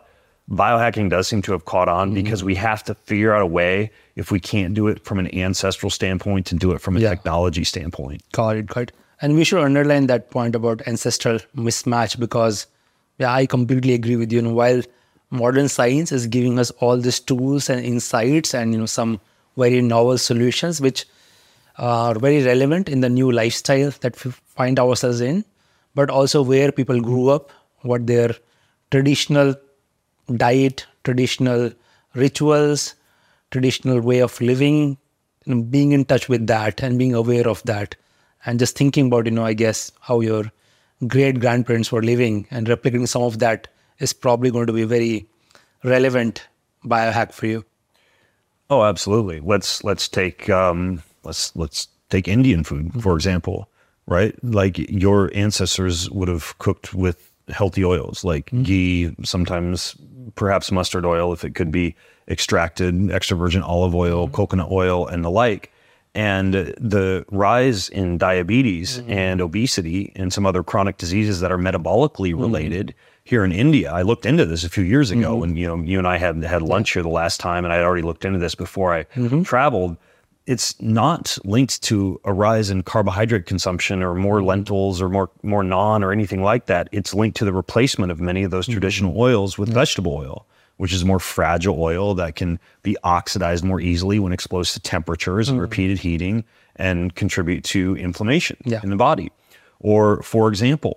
biohacking does seem to have caught on because we have to figure out a way, if we can't do it from an ancestral standpoint, to do it from a technology standpoint. Got it. And we should underline that point about ancestral mismatch because, I completely agree with you. While modern science is giving us all these tools and insights and, some very novel solutions, which are very relevant in the new lifestyle that we find ourselves in, but also where people grew up, what their traditional diet, traditional rituals, traditional way of living, being in touch with that and being aware of that. And just thinking about, I guess, how your great-grandparents were living and replicating some of that is probably going to be a very relevant biohack for you. Oh, absolutely. Let's take let's take Indian food, for example, right? Like your ancestors would have cooked with healthy oils like ghee, sometimes perhaps mustard oil if it could be extracted, extra virgin olive oil, coconut oil, and the like. And the rise in diabetes and obesity and some other chronic diseases that are metabolically related here in India. I looked into this a few years ago when, you and I had lunch here the last time, and I had already looked into this before I traveled. It's not linked to a rise in carbohydrate consumption or more lentils or more naan or anything like that. It's linked to the replacement of many of those traditional oils with vegetable oil, which is more fragile oil that can be oxidized more easily when exposed to temperatures and repeated heating and contribute to inflammation in the body. Or, for example,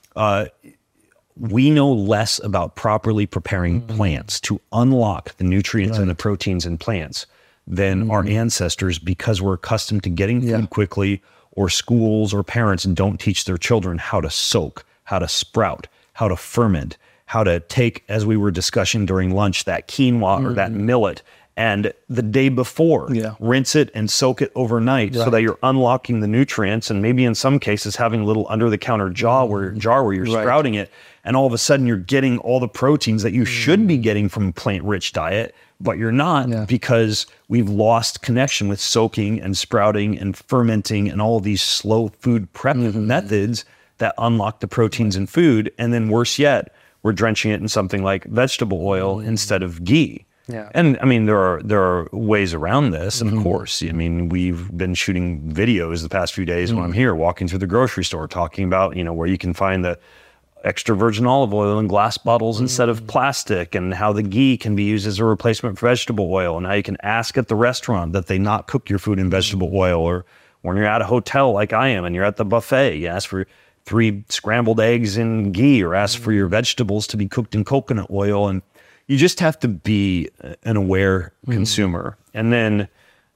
we know less about properly preparing plants to unlock the nutrients and the proteins in plants than our ancestors because we're accustomed to getting food quickly, or schools or parents don't teach their children how to soak, how to sprout, how to ferment, how to take, as we were discussing during lunch, that quinoa or that millet, and the day before, rinse it and soak it overnight so that you're unlocking the nutrients, and maybe in some cases having a little under-the-counter jar where you're sprouting it, and all of a sudden you're getting all the proteins that you should be getting from a plant-rich diet, but you're not because we've lost connection with soaking and sprouting and fermenting and all of these slow food prep methods that unlock the proteins in food. And then worse yet, we're drenching it in something like vegetable oil instead of ghee. And I mean, there are ways around this, of course. I mean, we've been shooting videos the past few days when I'm here walking through the grocery store talking about, where you can find the extra virgin olive oil in glass bottles instead of plastic, and how the ghee can be used as a replacement for vegetable oil, and how you can ask at the restaurant that they not cook your food in vegetable oil. Or when you're at a hotel like I am and you're at the buffet, you ask for 3 scrambled eggs in ghee, or ask for your vegetables to be cooked in coconut oil. And you just have to be an aware consumer. And then,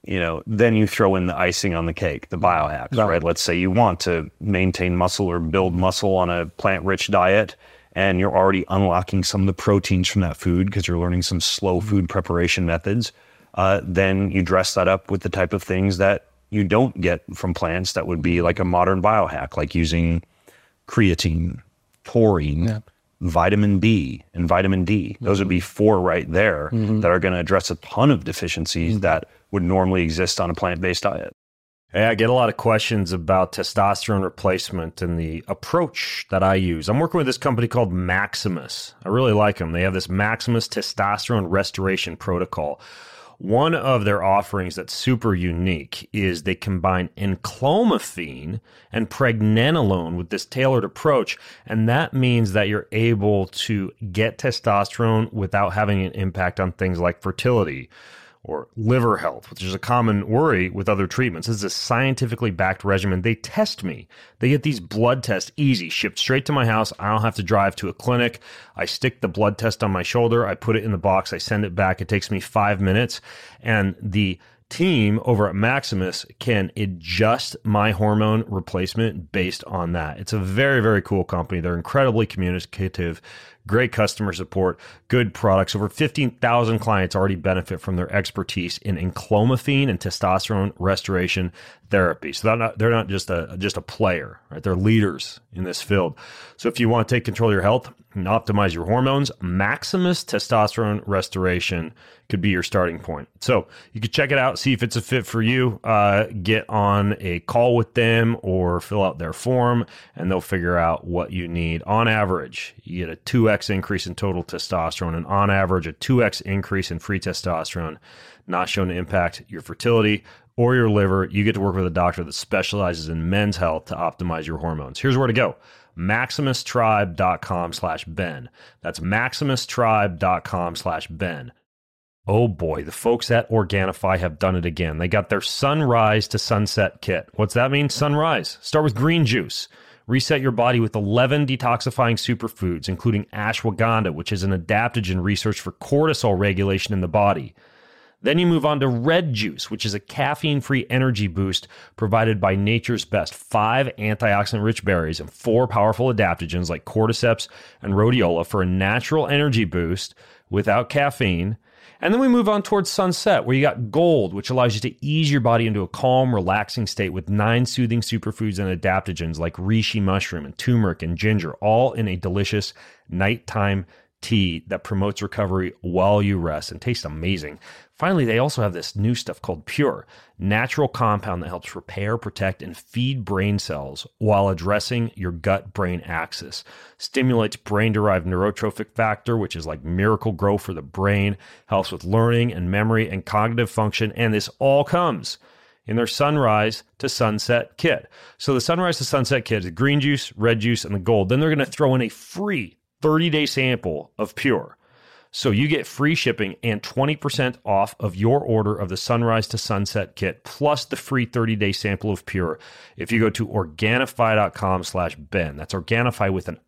then you throw in the icing on the cake, the biohacks, right? Let's say you want to maintain muscle or build muscle on a plant-rich diet, and you're already unlocking some of the proteins from that food because you're learning some slow food preparation methods. Then you dress that up with the type of things that you don't get from plants that would be like a modern biohack, like using creatine, taurine, vitamin B, and vitamin D. Those would be 4 right there that are going to address a ton of deficiencies that would normally exist on a plant-based diet. Hey, I get a lot of questions about testosterone replacement and the approach that I use. I'm working with this company called Maximus. I really like them. They have this Maximus Testosterone Restoration Protocol. One of their offerings that's super unique is they combine enclomiphene and pregnenolone with this tailored approach, and that means that you're able to get testosterone without having an impact on things like fertility or liver health, which is a common worry with other treatments. This is a scientifically backed regimen. They test me. They get these blood tests easy, shipped straight to my house. I don't have to drive to a clinic. I stick the blood test on my shoulder. I put it in the box. I send it back. It takes me 5 minutes. And the team over at Maximus can adjust my hormone replacement based on that. It's a very, very cool company. They're incredibly communicative, great customer support, good products. Over 15,000 clients already benefit from their expertise in enclomiphene and testosterone restoration therapy. So they're not just a player, right? They're leaders in this field. So if you want to take control of your health and optimize your hormones, Maximus Testosterone Restoration could be your starting point. So you could check it out, see if it's a fit for you. Get on a call with them or fill out their form, and they'll figure out what you need. On average, you get a 2x 2x increase in total testosterone, and on average, a 2x increase in free testosterone, not shown to impact your fertility or your liver. You get to work with a doctor that specializes in men's health to optimize your hormones. Here's where to go. MaximusTribe.com/Ben. That's MaximusTribe.com/Ben. Oh boy, the folks at Organifi have done it again. They got their sunrise to sunset kit. What's that mean? Sunrise. Start with green juice. Reset your body with 11 detoxifying superfoods, including ashwagandha, which is an adaptogen researched for cortisol regulation in the body. Then you move on to red juice, which is a caffeine-free energy boost provided by Nature's Best. 5 antioxidant-rich berries and 4 powerful adaptogens like cordyceps and rhodiola for a natural energy boost without caffeine. And then we move on towards sunset, where you got gold, which allows you to ease your body into a calm, relaxing state with 9 soothing superfoods and adaptogens like reishi mushroom and turmeric and ginger, all in a delicious nighttime tea that promotes recovery while you rest and tastes amazing. Finally, they also have this new stuff called Pure, natural compound that helps repair, protect, and feed brain cells while addressing your gut-brain axis. Stimulates brain-derived neurotrophic factor, which is like miracle grow for the brain, helps with learning and memory and cognitive function, and this all comes in their Sunrise to Sunset kit. So the Sunrise to Sunset kit is green juice, red juice, and the gold. Then they're going to throw in a free 30-day sample of Pure. So you get free shipping and 20% off of your order of the Sunrise to Sunset kit, plus the free 30-day sample of Pure if you go to Organifi.com/Ben. That's Organifi with an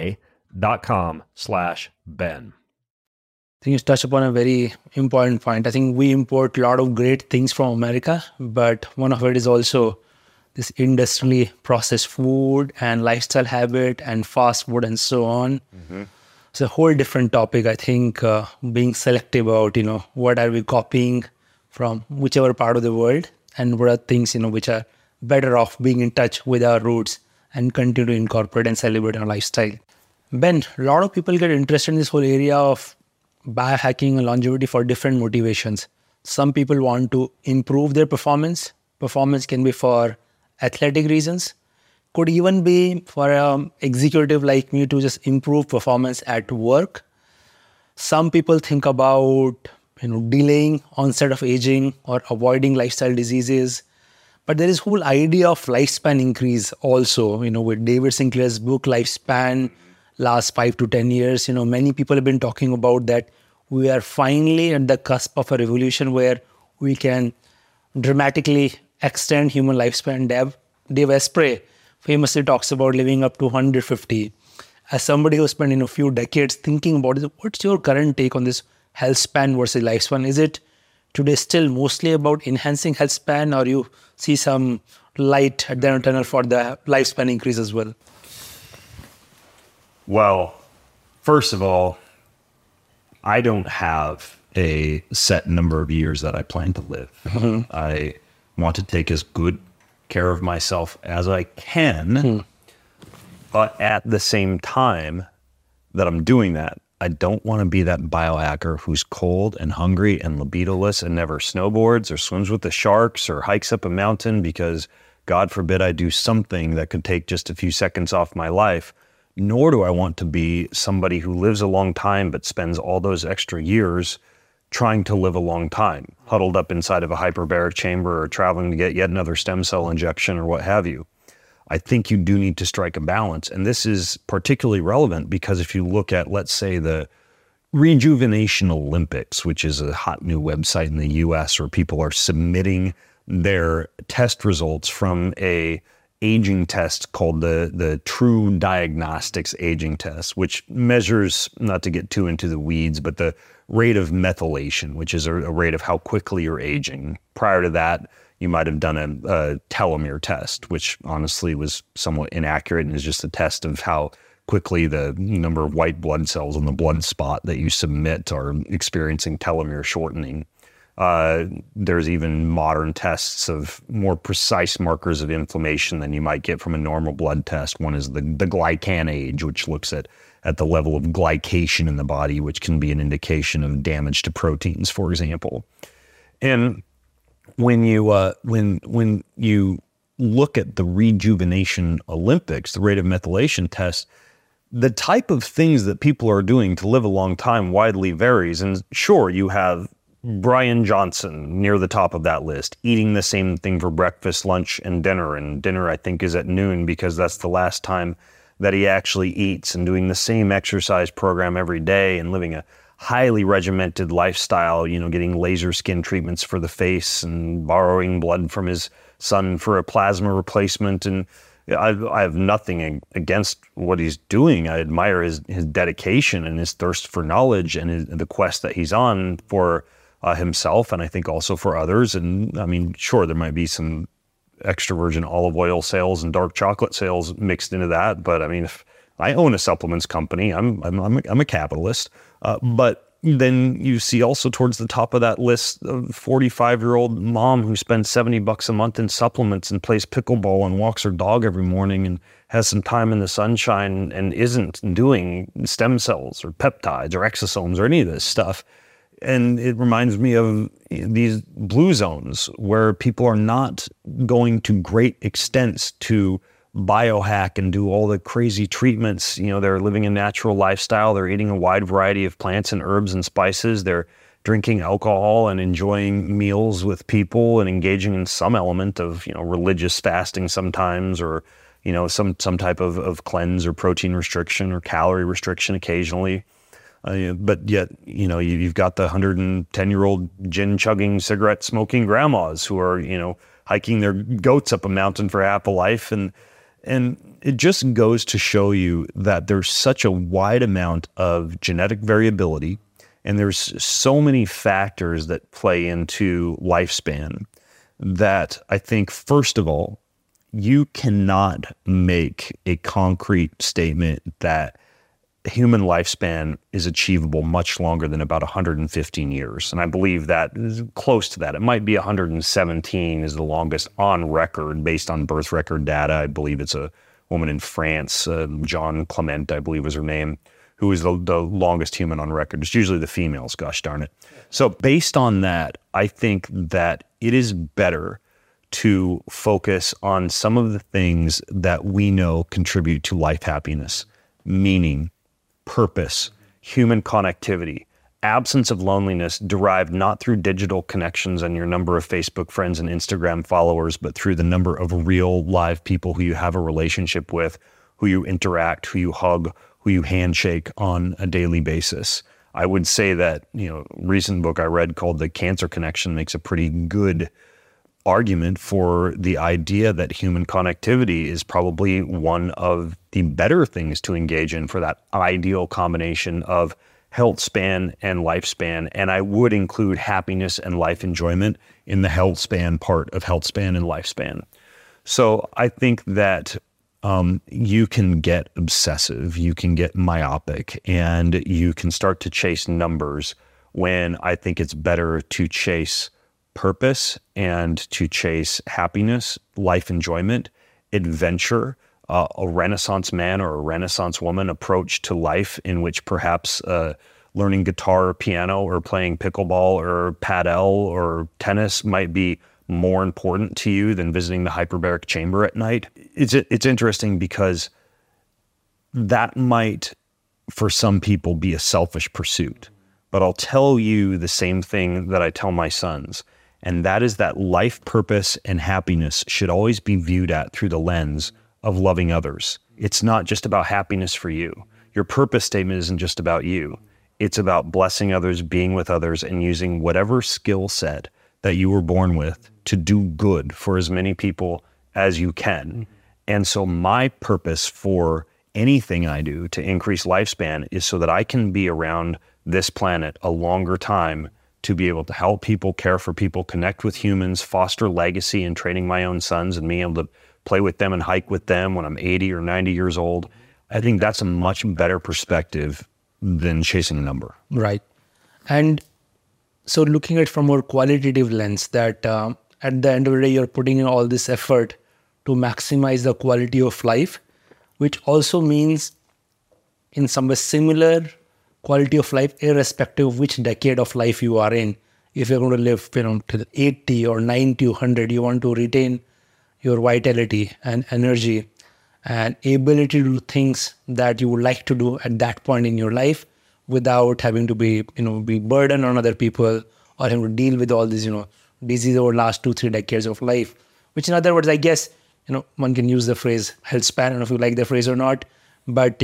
I.com/Ben. I think you touched upon a very important point. I think we import a lot of great things from America, but one of it is also this industrially processed food and lifestyle habit and fast food and so on. Mm-hmm. It's a whole different topic. I think being selective about, what are we copying from whichever part of the world, and what are things, which are better off being in touch with our roots and continue to incorporate and celebrate our lifestyle. Ben, a lot of people get interested in this whole area of biohacking and longevity for different motivations. Some people want to improve their performance. Performance can be for athletic reasons. Could even be for an executive like me to just improve performance at work. Some people think about, delaying onset of aging or avoiding lifestyle diseases. But there is whole idea of lifespan increase also, with David Sinclair's book, Lifespan, last 5 to 10 years. Many people have been talking about that we are finally at the cusp of a revolution where we can dramatically extend human lifespan. Dave Asprey famously talks about living up to 150. As somebody who spent a few decades thinking about it, what's your current take on this health span versus lifespan? Is it today still mostly about enhancing health span, or you see some light at the end of the tunnel for the lifespan increase as well? Well, first of all, I don't have a set number of years that I plan to live. Mm-hmm. I want to take as good care of myself as I can, but at the same time that I'm doing that, I don't want to be that biohacker who's cold and hungry and libidoless and never snowboards or swims with the sharks or hikes up a mountain because, God forbid, I do something that could take just a few seconds off my life. Nor do I want to be somebody who lives a long time but spends all those extra years trying to live a long time, huddled up inside of a hyperbaric chamber or traveling to get yet another stem cell injection or what have you. I think you do need to strike a balance. And this is particularly relevant because if you look at, let's say, the Rejuvenation Olympics, which is a hot new website in the US where people are submitting their test results from a aging test called the True Diagnostics Aging Test, which measures, not to get too into the weeds, but the rate of methylation, which is a rate of how quickly you're aging. Prior to that, you might have done a telomere test, which honestly was somewhat inaccurate and is just a test of how quickly the number of white blood cells on the blood spot that you submit are experiencing telomere shortening. There's even modern tests of more precise markers of inflammation than you might get from a normal blood test. One is the glycan age, which looks at the level of glycation in the body, which can be an indication of damage to proteins, for example. And when you look at the Rejuvenation Olympics, the rate of methylation test, the type of things that people are doing to live a long time widely varies. And sure, you have Brian Johnson near the top of that list, eating the same thing for breakfast, lunch, and dinner. And dinner, I think, is at noon because that's the last time that he actually eats, and doing the same exercise program every day and living a highly regimented lifestyle, getting laser skin treatments for the face and borrowing blood from his son for a plasma replacement. And I have nothing against what he's doing. I admire his dedication and his thirst for knowledge and the quest that he's on for himself, and I think also for others. And I mean, sure, there might be some extra virgin olive oil sales and dark chocolate sales mixed into that, but I mean, if I own a supplements company, I'm a capitalist. But then you see also towards the top of that list, a 45-year-old mom who spends $70 a month in supplements and plays pickleball and walks her dog every morning and has some time in the sunshine and isn't doing stem cells or peptides or exosomes or any of this stuff. And it reminds me of these blue zones where people are not going to great extents to biohack and do all the crazy treatments. They're living a natural lifestyle. They're eating a wide variety of plants and herbs and spices. They're drinking alcohol and enjoying meals with people and engaging in some element of, religious fasting sometimes, or, some type of cleanse or protein restriction or calorie restriction occasionally. But yet, you've got the 110-year-old gin-chugging, cigarette-smoking grandmas who are, hiking their goats up a mountain for half a life. And it just goes to show you that there's such a wide amount of genetic variability, and there's so many factors that play into lifespan that I think, first of all, you cannot make a concrete statement that human lifespan is achievable much longer than about 115 years. And I believe that is close to that. It might be 117 is the longest on record based on birth record data. I believe it's a woman in France, Jeanne Clement, I believe was her name, who is the longest human on record. It's usually the females, gosh darn it. So based on that, I think that it is better to focus on some of the things that we know contribute to life happiness, meaning purpose, human connectivity, absence of loneliness derived not through digital connections and your number of Facebook friends and Instagram followers, but through the number of real live people who you have a relationship with, who you interact, who you hug, who you handshake on a daily basis. I would say that, recent book I read called The Cancer Connection makes a pretty good argument for the idea that human connectivity is probably one of the better things to engage in for that ideal combination of health span and lifespan. And I would include happiness and life enjoyment in the health span part of health span and lifespan. So I think that you can get obsessive, you can get myopic, and you can start to chase numbers when I think it's better to chase purpose and to chase happiness, life enjoyment, adventure, a Renaissance man or a Renaissance woman approach to life in which perhaps learning guitar or piano or playing pickleball or padel or tennis might be more important to you than visiting the hyperbaric chamber at night. It's interesting because that might, for some people, be a selfish pursuit. But I'll tell you the same thing that I tell my sons. And that is that life purpose and happiness should always be viewed at through the lens of loving others. It's not just about happiness for you. Your purpose statement isn't just about you. It's about blessing others, being with others, and using whatever skill set that you were born with to do good for as many people as you can. And so my purpose for anything I do to increase lifespan is so that I can be around this planet a longer time to be able to help people, care for people, connect with humans, foster legacy in training my own sons and being able to play with them and hike with them when I'm 80 or 90 years old. I think that's a much better perspective than chasing a number. Right. And so looking at it from a more qualitative lens, that at the end of the day, you're putting in all this effort to maximize the quality of life, which also means in some way similar quality of life, irrespective of which decade of life you are in. If you're going to live, till 80 or 90 or 100, you want to retain your vitality and energy. and ability to do things that you would like to do at that point in your life without having to be burdened on other people or having to deal with all these, disease over the last 2-3 decades of life. Which in other words, I guess, one can use the phrase health span. I don't know if you like the phrase or not, but,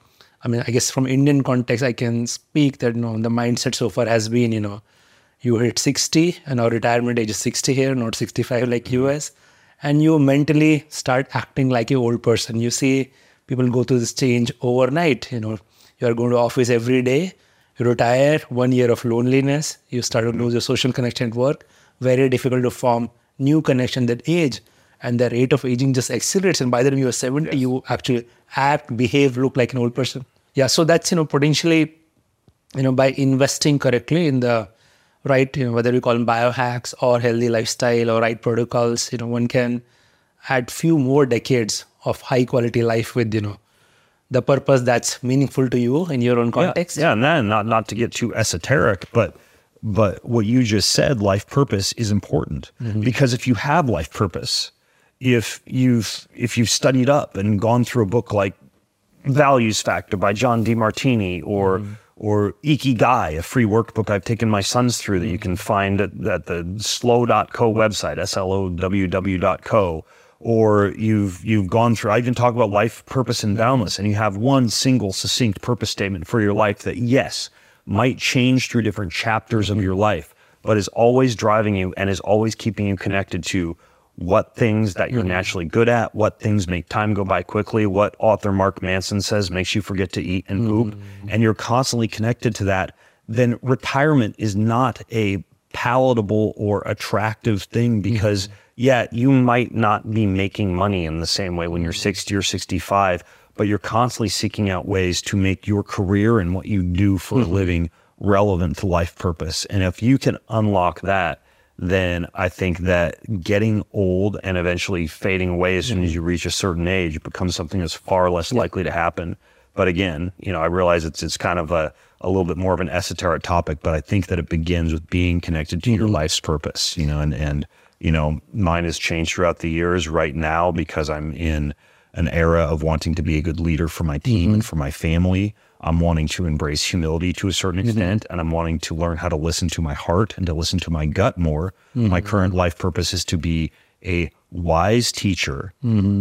I guess from Indian context, I can speak that, the mindset so far has been, you hit 60 and our retirement age is 60 here, not 65 like US. And you mentally start acting like an old person. You see people go through this change overnight. You are going to office every day, you retire, 1 year of loneliness, you start to lose your social connection at work, very difficult to form new connection that age. And the rate of aging just accelerates. And by the time you are 70, you actually act, behave, look like an old person. Yeah, so that's, potentially, by investing correctly in the right, whether we call them biohacks or healthy lifestyle or right protocols, one can add few more decades of high quality life with, the purpose that's meaningful to you in your own context. Yeah, and then not to get too esoteric, but what you just said, life purpose is important. Because if you have life purpose, if you've studied up and gone through a book like Values Factor by John DeMartini or Ikigai, a free workbook I've taken my sons through that you can find at the slow.co website, SLOWW.co, or you've gone through, I even talk about life purpose and boundless, and you have one single succinct purpose statement for your life that, yes, might change through different chapters of your life, but is always driving you and is always keeping you connected to what things that you're naturally good at, what things make time go by quickly, what author Mark Manson says makes you forget to eat and poop, and you're constantly connected to that, then retirement is not a palatable or attractive thing because, you might not be making money in the same way when you're 60 or 65, but you're constantly seeking out ways to make your career and what you do for a living relevant to life purpose. And if you can unlock that, then I think that getting old and eventually fading away as soon as you reach a certain age becomes something that's far less likely to happen. But again, I realize it's kind of a little bit more of an esoteric topic, but I think that it begins with being connected to your life's purpose, and mine has changed throughout the years right now because I'm in an era of wanting to be a good leader for my team and for my family. I'm wanting to embrace humility to a certain extent, and I'm wanting to learn how to listen to my heart and to listen to my gut more. My current life purpose is to be a wise teacher.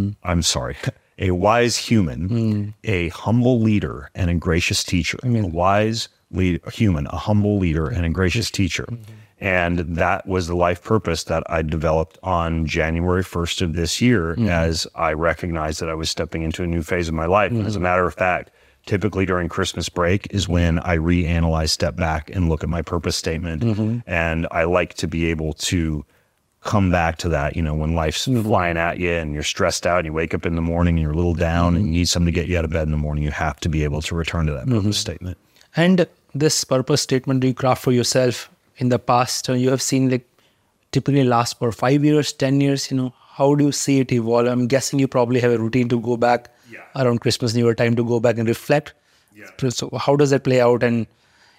A wise human, a humble leader, and a gracious teacher. A wise human, a humble leader, and a gracious teacher. And that was the life purpose that I developed on January 1st of this year as I recognized that I was stepping into a new phase of my life. As a matter of fact, typically during Christmas break is when I reanalyze, step back, and look at my purpose statement. And I like to be able to come back to that, when life's flying at you and you're stressed out and you wake up in the morning and you're a little down and you need something to get you out of bed in the morning, you have to be able to return to that purpose statement. And this purpose statement you craft for yourself in the past, you have seen typically last for 5 years, 10 years, how do you see it evolve? I'm guessing you probably have a routine to go back around Christmas, New Year time to go back and reflect. So how does that play out? And,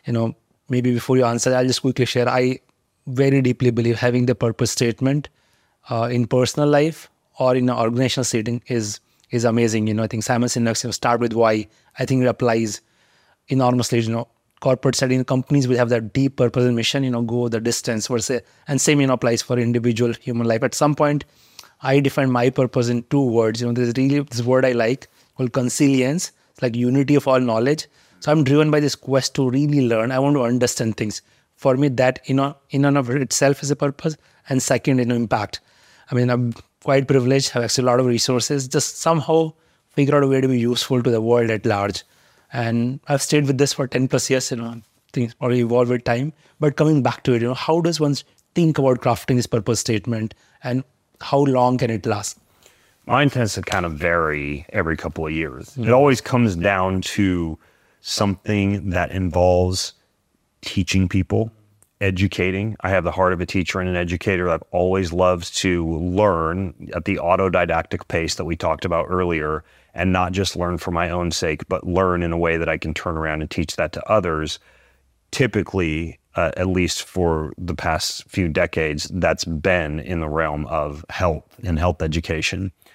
maybe before you answer, I'll just quickly share. I very deeply believe having the purpose statement in personal life or in an organizational setting is amazing. I think Simon Sinek, start with why. I think it applies enormously, corporate setting, companies will have that deep purpose and mission, go the distance versus, and same, applies for individual human life. At some point, I define my purpose in 2 words. There's really this word I like called consilience. It's like unity of all knowledge. So I'm driven by this quest to really learn. I want to understand things. For me, that in and of itself is a purpose. And second, impact. I'm quite privileged, have actually a lot of resources, just somehow figure out a way to be useful to the world at large. And I've stayed with this for 10 plus years, things probably evolve with time. But coming back to it, how does one think about crafting this purpose statement and how long can it last? Mine tends to kind of vary every couple of years. It always comes down to something that involves teaching people, educating. I have the heart of a teacher and an educator. I've always loved to learn at the autodidactic pace that we talked about earlier, and not just learn for my own sake, but learn in a way that I can turn around and teach that to others. Typically, at least for the past few decades, that's been in the realm of health and health education.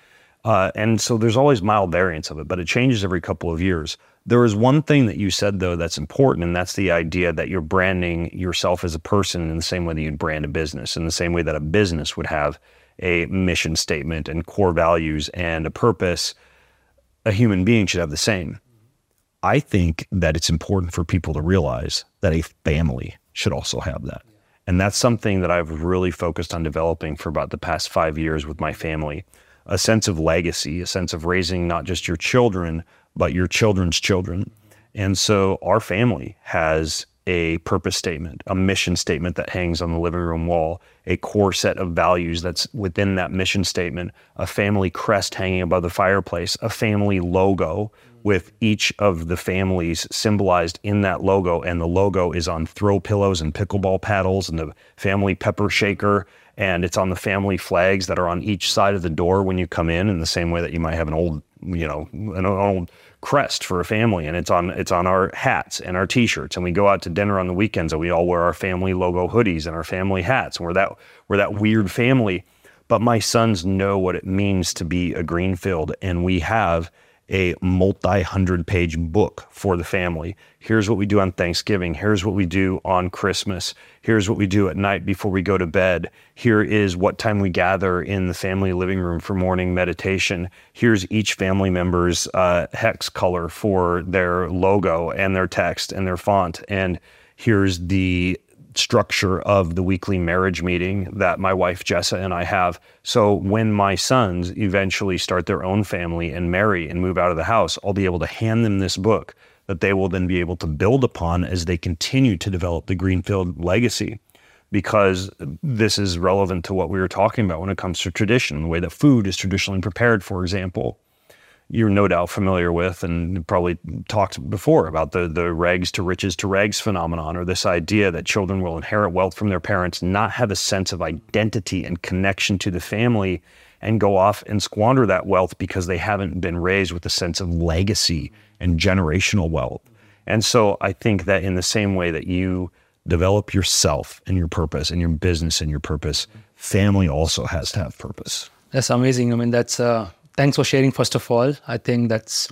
And so there's always mild variants of it, but it changes every couple of years. There is one thing that you said, though, that's important, and that's the idea that you're branding yourself as a person in the same way that you'd brand a business, in the same way that a business would have a mission statement and core values and a purpose. A human being should have the same. I think that it's important for people to realize that a family should also have that. And that's something that I've really focused on developing for about the past 5 years with my family. A sense of legacy, a sense of raising not just your children, but your children's children. And so our family has a purpose statement, a mission statement that hangs on the living room wall, a core set of values that's within that mission statement, a family crest hanging above the fireplace, a family logo with each of the families symbolized in that logo. And the logo is on throw pillows and pickleball paddles and the family pepper shaker. And it's on the family flags that are on each side of the door when you come in the same way that you might have an old crest for a family. And it's on our hats and our t-shirts. And we go out to dinner on the weekends and we all wear our family logo hoodies and our family hats. And we're that weird family. But my sons know what it means to be a Greenfield. And we have a multi-100-page book for the family. Here's what we do on Thanksgiving. Here's what we do on Christmas. Here's what we do at night before we go to bed. Here is what time we gather in the family living room for morning meditation. Here's each family member's hex color for their logo and their text and their font. And here's the structure of the weekly marriage meeting that my wife Jessa and I have. So when my sons eventually start their own family and marry and move out of the house, I'll be able to hand them this book that they will then be able to build upon as they continue to develop the Greenfield legacy. Because this is relevant to what we were talking about when it comes to tradition, the way that food is traditionally prepared, for example. You're no doubt familiar with and probably talked before about the rags to riches to rags phenomenon, or this idea that children will inherit wealth from their parents, not have a sense of identity and connection to the family, and go off and squander that wealth because they haven't been raised with a sense of legacy and generational wealth. And so I think that in the same way that you develop yourself and your purpose and your business and your purpose, family also has to have purpose. That's amazing. I mean, that's... Thanks for sharing, first of all. I think that's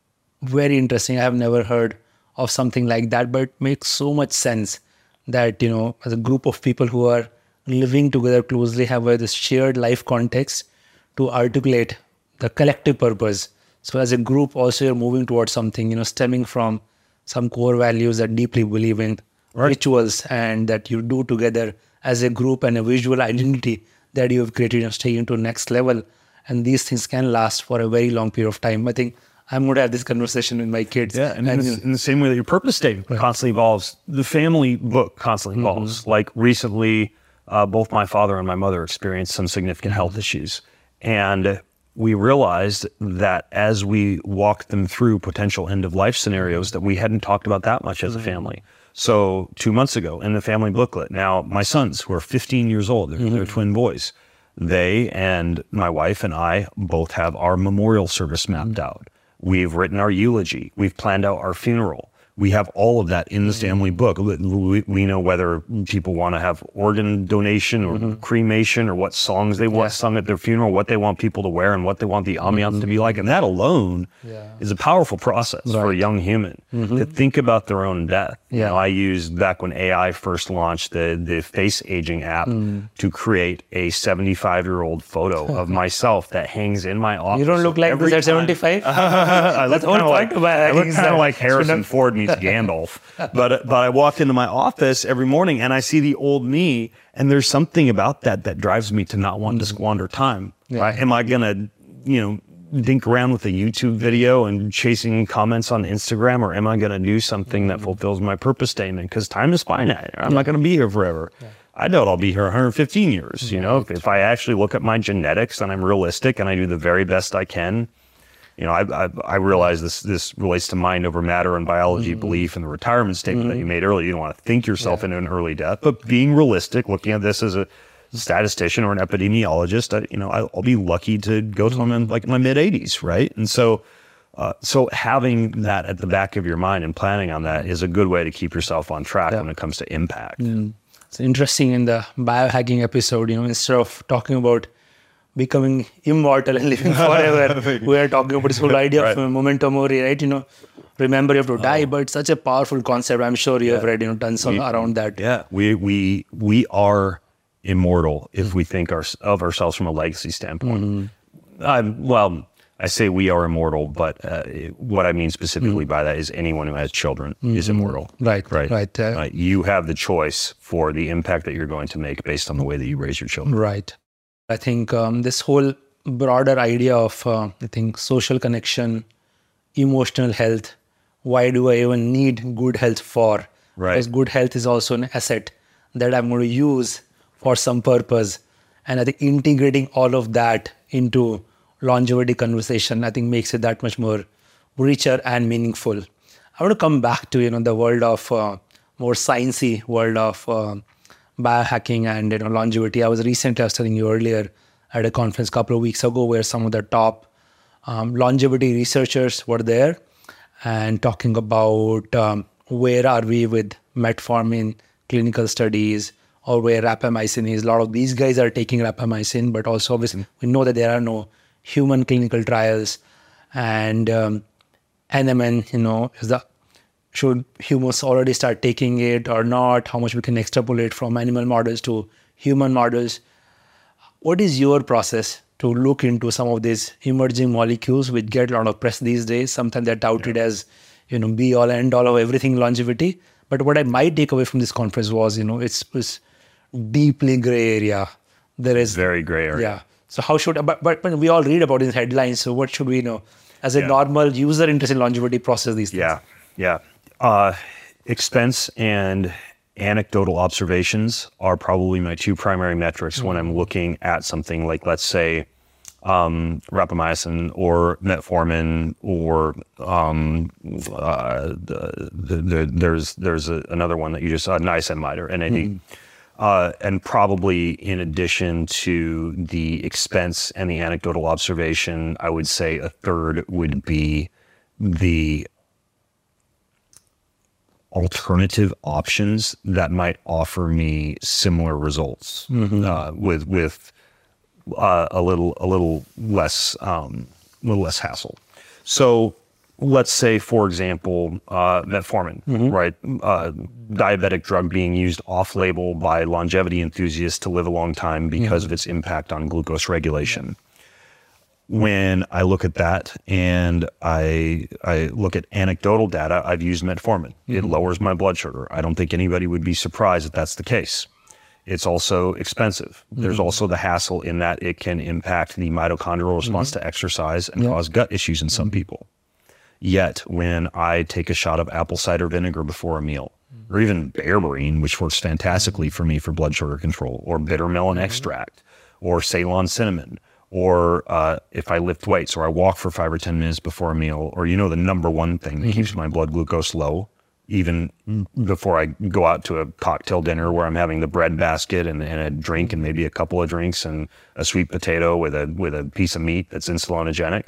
very interesting. I have never heard of something like that, but it makes so much sense that, as a group of people who are living together closely, have this shared life context to articulate the collective purpose. So as a group, also you're moving towards something, stemming from some core values that deeply believe in, right, rituals, and that you do together as a group, and a visual identity that you have created and taken to the next level. And these things can last for a very long period of time. I think I'm going to have this conversation with my kids. Yeah, and in the same way that your purpose statement constantly evolves, the family book constantly evolves. Like recently, both my father and my mother experienced some significant health issues. And we realized that as we walked them through potential end-of-life scenarios that we hadn't talked about that much as a family. So 2 months ago in the family booklet, now my sons, who are 15 years old, they're twin boys, they and my wife and I both have our memorial service mapped out. We've written our eulogy. We've planned out our funeral. We have all of that in the family book. We know whether people want to have organ donation or cremation, or what songs they want sung at their funeral, what they want people to wear, and what they want the ambiance to be like. And that alone is a powerful process for a young human to think about their own death. I used, back when AI first launched, the face aging app to create a 75-year-old photo of myself that hangs in my office. You don't look like this at 75? I look kind of like Harrison Ford meets Gandalf. But I walk into my office every morning and I see the old me, and there's something about that drives me to not want to squander time. Right? Am I going to, dink around with a YouTube video and chasing comments on Instagram, or am I going to do something that fulfills my purpose statement? Because time is finite. I'm not going to be here forever. I doubt I'll be here 115 years. If I actually look at my genetics and I'm realistic and I do the very best I can, I realize this relates to mind over matter and biology belief and the retirement statement that you made earlier. You don't want to think yourself into an early death, but being realistic, looking at this as a statistician or an epidemiologist, I'll be lucky to go to them in like my mid 80s, right? And so having that at the back of your mind and planning on that is a good way to keep yourself on track when it comes to impact. It's interesting in the biohacking episode, instead of talking about becoming immortal and living forever. We are talking about this whole idea of memento mori, right? Remember you have to die, but it's such a powerful concept. I'm sure you have read, tons around that. Yeah, we are immortal if we think of ourselves from a legacy standpoint. Well, I say we are immortal, but what I mean specifically by that is anyone who has children is immortal. Right. You have the choice for the impact that you're going to make based on the way that you raise your children. Right. I think this whole broader idea of, social connection, emotional health, why do I even need good health for? Right. Because good health is also an asset that I'm going to use for some purpose. And I think integrating all of that into longevity conversation, I think makes it that much more richer and meaningful. I want to come back to, the world of more sciencey world of biohacking and, longevity. I was telling you earlier at a conference a couple of weeks ago where some of the top longevity researchers were there and talking about where are we with metformin clinical studies or where rapamycin is. A lot of these guys are taking rapamycin, but also obviously we know that there are no human clinical trials, and NMN, should humans already start taking it or not? How much we can extrapolate from animal models to human models? What is your process to look into some of these emerging molecules which get a lot of press these days? Sometimes they're touted as, be all end all of everything longevity. But what I might take away from this conference was, it's deeply gray area. There is very gray area. Yeah. So how should, but we all read about these headlines. So what should we know as a normal user interested in longevity process these things? Yeah. Expense and anecdotal observations are probably my two primary metrics when I'm looking at something like, let's say, rapamycin or metformin, or there's another one that you just saw, niacinamide or NAD. And probably in addition to the expense and the anecdotal observation, I would say a third would be the alternative options that might offer me similar results with a little less hassle. So let's say, for example, metformin, right? Diabetic drug being used off-label by longevity enthusiasts to live a long time because of its impact on glucose regulation. When I look at that and I look at anecdotal data, I've used metformin. It lowers my blood sugar. I don't think anybody would be surprised if that's the case. It's also expensive. There's also the hassle in that it can impact the mitochondrial response to exercise and cause gut issues in some people. Yet, when I take a shot of apple cider vinegar before a meal, or even berberine, which works fantastically for me for blood sugar control, or bitter melon extract, or Ceylon cinnamon, or if I lift weights or I walk for 5 or 10 minutes before a meal, or the number one thing that keeps my blood glucose low, even before I go out to a cocktail dinner where I'm having the bread basket and a drink and maybe a couple of drinks and a sweet potato with a piece of meat that's insulinogenic,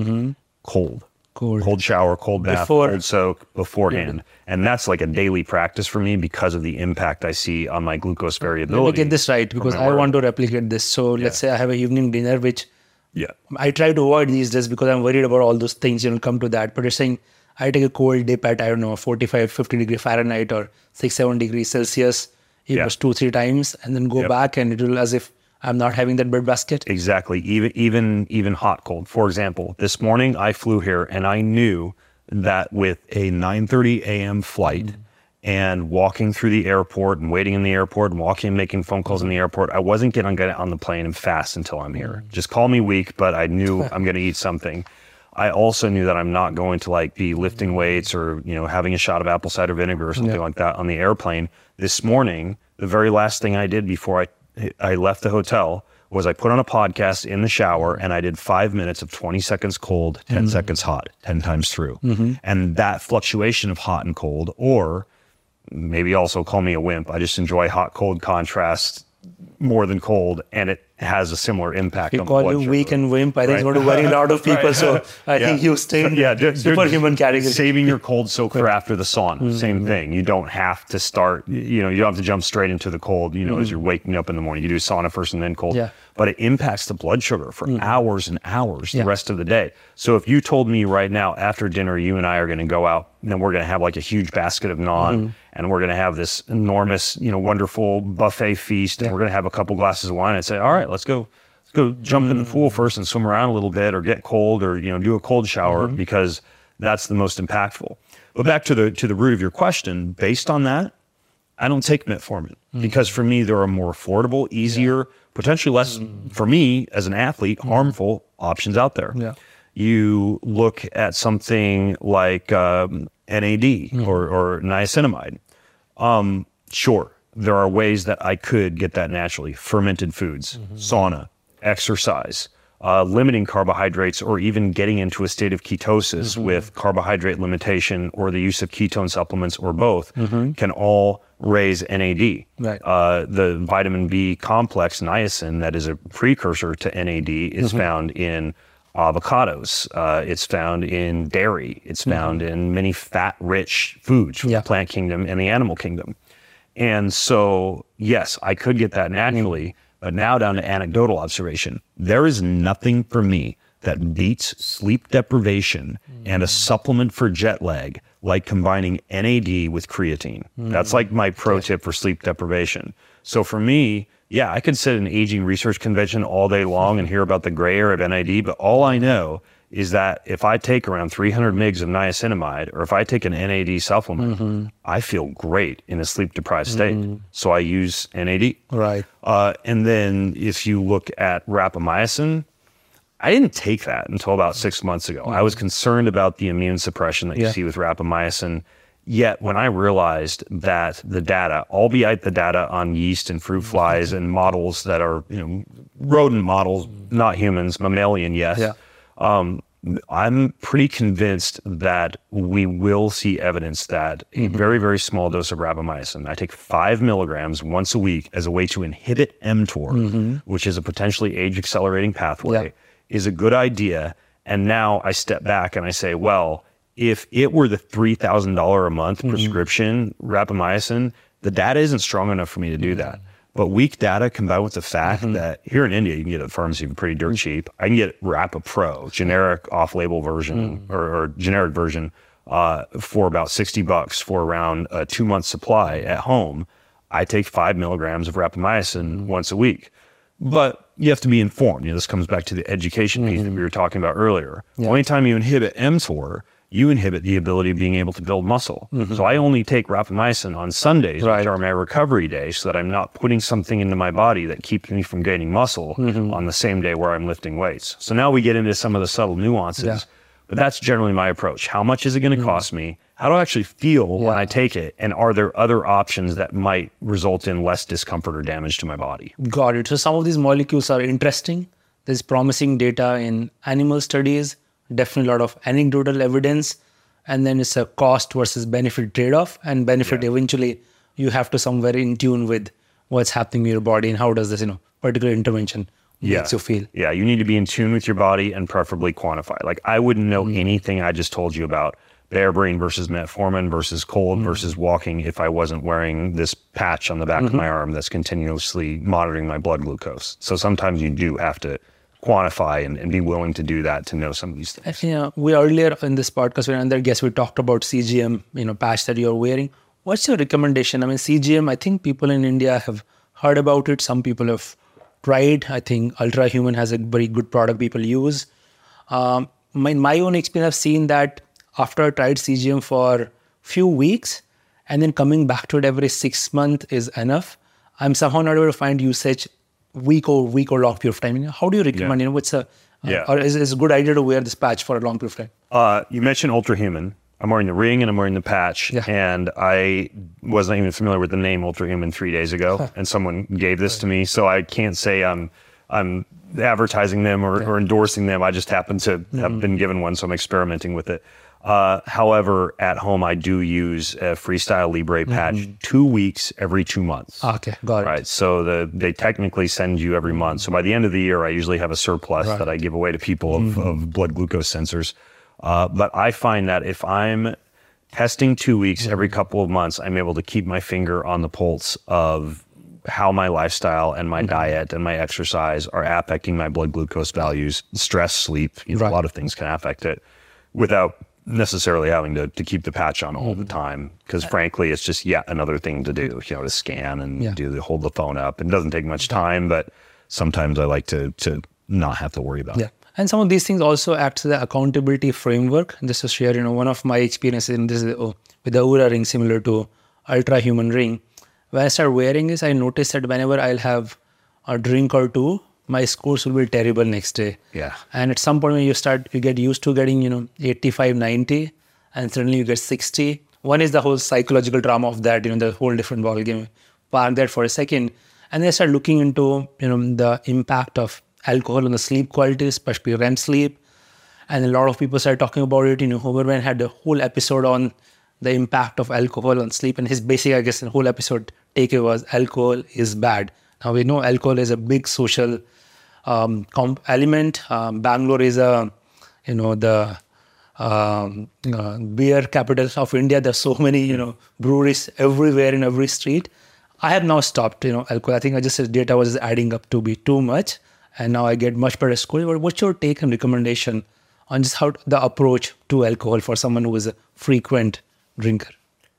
cold shower, cold bath, cold soak beforehand. And that's like a daily practice for me because of the impact I see on my glucose variability. Let me get this right, because I want to replicate this. So let's say I have an evening dinner, which I try to avoid these days because I'm worried about all those things, come to that. But you're saying I take a cold dip at, 45, 50 degree Fahrenheit or 6, 7 degrees Celsius. It was 2-3 times and then go back and it will as if I'm not having that bread basket. Exactly. Even hot cold. For example, this morning I flew here and I knew that with a 9:30 a.m. flight and walking through the airport and waiting in the airport and walking and making phone calls in the airport, I wasn't going to get on the plane and fast until I'm here. Just call me weak, but I knew I'm going to eat something. I also knew that I'm not going to be lifting weights or, having a shot of apple cider vinegar or something like that on the airplane. This morning, the very last thing I did before I left the hotel was I put on a podcast in the shower and I did 5 minutes of 20 seconds cold, 10 seconds hot, 10 times through. And that fluctuation of hot and cold, or maybe also call me a wimp, I just enjoy hot cold contrast more than cold, and it has a similar impact You on call blood you sugar. weak and wimp. I think it's going to worry a lot of people. So I think you stay in superhuman category. Saving your cold soak for after the sauna. Same thing. You don't have to start, you don't have to jump straight into the cold, as you're waking up in the morning. You do sauna first and then cold. Yeah. But it impacts the blood sugar for hours and hours the rest of the day. So if you told me right now after dinner, you and I are going to go out and then we're going to have like a huge basket of naan and we're going to have this enormous, wonderful buffet feast and we're going to have a couple glasses of wine, I'd say, all right, let's go jump in the pool first and swim around a little bit or get cold or, do a cold shower because that's the most impactful. But back to the root of your question, based on that, I don't take metformin because for me, there are more affordable, easier, potentially less, for me as an athlete, harmful options out there. Yeah. You look at something like NAD or niacinamide. Sure, there are ways that I could get that naturally. Fermented foods, sauna, exercise, limiting carbohydrates, or even getting into a state of ketosis with carbohydrate limitation or the use of ketone supplements or both can all raise NAD. Right. The vitamin B complex, niacin, that is a precursor to NAD, is found in avocados. It's found in dairy. It's found in many fat-rich foods from the plant kingdom and the animal kingdom. And so, yes, I could get that naturally, but now down to anecdotal observation. There is nothing for me that beats sleep deprivation and a supplement for jet lag like combining NAD with creatine. That's like my pro tip for sleep deprivation. So for me, yeah, I could sit in an aging research convention all day long and hear about the gray area of NAD, but all I know is that if I take around 300 mgs of niacinamide or if I take an NAD supplement, I feel great in a sleep deprived state. So I use NAD. Right. And then if you look at rapamycin, I didn't take that until about 6 months ago. I was concerned about the immune suppression that you see with rapamycin. Yet when I realized that the data, albeit the data on yeast and fruit flies and models that are, rodent models, not humans, mammalian, yes. Yeah. I'm pretty convinced that we will see evidence that a very, very small dose of rapamycin, I take 5 milligrams once a week as a way to inhibit mTOR, which is a potentially age-accelerating pathway, is a good idea. And now I step back and I say, well, if it were the $3,000 a month prescription rapamycin, the data isn't strong enough for me to do that. But weak data combined with the fact that here in India, you can get it at the pharmacy for pretty dirt cheap. I can get RapaPro, generic off-label version or generic version for about $60 for around a 2-month supply at home. I take 5 milligrams of rapamycin once a week. But you have to be informed. This comes back to the education piece that we were talking about earlier. The only time you inhibit mTOR, you inhibit the ability of being able to build muscle. So I only take rapamycin on Sundays, which are my recovery days, so that I'm not putting something into my body that keeps me from gaining muscle on the same day where I'm lifting weights. So now we get into some of the subtle nuances, but that's generally my approach. How much is it going to cost me? How do I actually feel when I take it? And are there other options that might result in less discomfort or damage to my body? Got it. So some of these molecules are interesting. There's promising data in animal studies, definitely a lot of anecdotal evidence. And then it's a cost versus benefit trade-off. And benefit eventually you have to somewhere in tune with what's happening in your body and how does this, particular intervention makes you feel. Yeah, you need to be in tune with your body and preferably quantify. Like I wouldn't know anything I just told you about Bearbrain versus metformin versus cold versus walking if I wasn't wearing this patch on the back of my arm that's continuously monitoring my blood glucose. So sometimes you do have to quantify and be willing to do that to know some of these things. We earlier in this podcast, with another guest, we talked about CGM, patch that you're wearing. What's your recommendation? I mean, CGM, I think people in India have heard about it. Some people have tried. I think Ultra Human has a very good product people use. In my own experience, I've seen that after I tried CGM for few weeks and then coming back to it every 6 months is enough. I'm somehow not able to find usage week or long period of time. How do you recommend, what's or is it a good idea to wear this patch for a long period of time? You mentioned Ultra Human. I'm wearing the ring and I'm wearing the patch. And I wasn't even familiar with the name Ultra Human 3 days ago. And someone gave this to me. So I can't say I'm advertising them or endorsing them. I just happen to have been given one, so I'm experimenting with it. However, at home, I do use a Freestyle Libre patch 2 weeks every 2 months. Okay, got it. Right. So they technically send you every month. So by the end of the year, I usually have a surplus that I give away to people of blood glucose sensors. But I find that if I'm testing 2 weeks every couple of months, I'm able to keep my finger on the pulse of how my lifestyle and my diet and my exercise are affecting my blood glucose values, stress, sleep, a lot of things can affect it without necessarily having to keep the patch on all the time. Because frankly, it's just yet another thing to do, to scan and hold the phone up. It doesn't take much time, but sometimes I like to not have to worry about it. And some of these things also act as an accountability framework. Just to share, one of my experiences in this with the Oura ring, similar to Ultra Human Ring. When I started wearing this, I noticed that whenever I'll have a drink or two, my scores will be terrible next day. Yeah. And at some point when you get used to getting, 85, 90, and suddenly you get 60. One is the whole psychological drama of that, the whole different ball game. Park that for a second. And then I start looking into, the impact of alcohol on the sleep quality, especially REM sleep. And a lot of people started talking about it. Hoberman had a whole episode on the impact of alcohol on sleep. And his basic, I guess, the whole episode takeaway was alcohol is bad. Now we know alcohol is a big social element. Bangalore is the beer capital of India. There's so many, breweries everywhere in every street. I have now stopped, alcohol. I think data was adding up to be too much. And now I get much better score. But what's your take and recommendation on just how the approach to alcohol for someone who is a frequent drinker?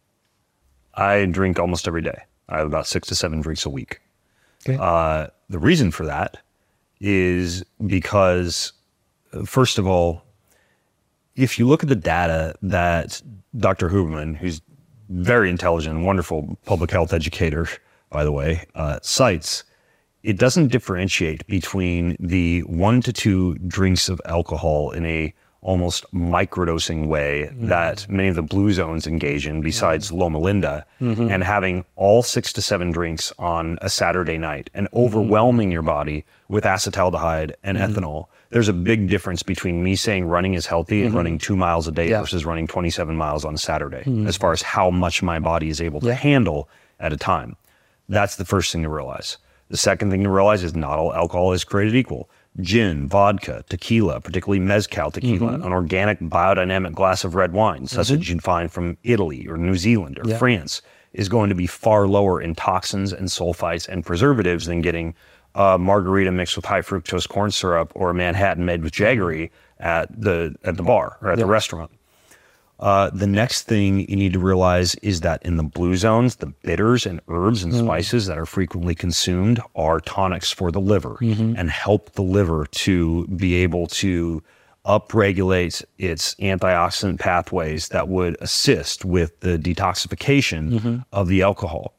I drink almost every day. I have about 6 to 7 drinks a week. Okay. The reason for that is because, first of all, if you look at the data that Dr. Huberman, who's very intelligent, wonderful public health educator, by the way, cites, it doesn't differentiate between the 1 to 2 drinks of alcohol in a almost microdosing way that many of the blue zones engage in besides Loma Linda, and having all 6 to 7 drinks on a Saturday night and overwhelming your body with acetaldehyde and ethanol. There's a big difference between me saying running is healthy and running 2 miles a day versus running 27 miles on a Saturday, as far as how much my body is able to handle at a time. That's the first thing to realize. The second thing to realize is not all alcohol is created equal. Gin, vodka, tequila, particularly mezcal tequila, an organic biodynamic glass of red wine, such as you'd find from Italy or New Zealand or France, is going to be far lower in toxins and sulfites and preservatives than getting a margarita mixed with high fructose corn syrup or a Manhattan made with Jaggery at the bar or at the restaurant. The next thing you need to realize is that in the blue zones, the bitters and herbs and spices that are frequently consumed are tonics for the liver and help the liver to be able to upregulate its antioxidant pathways that would assist with the detoxification of the alcohol.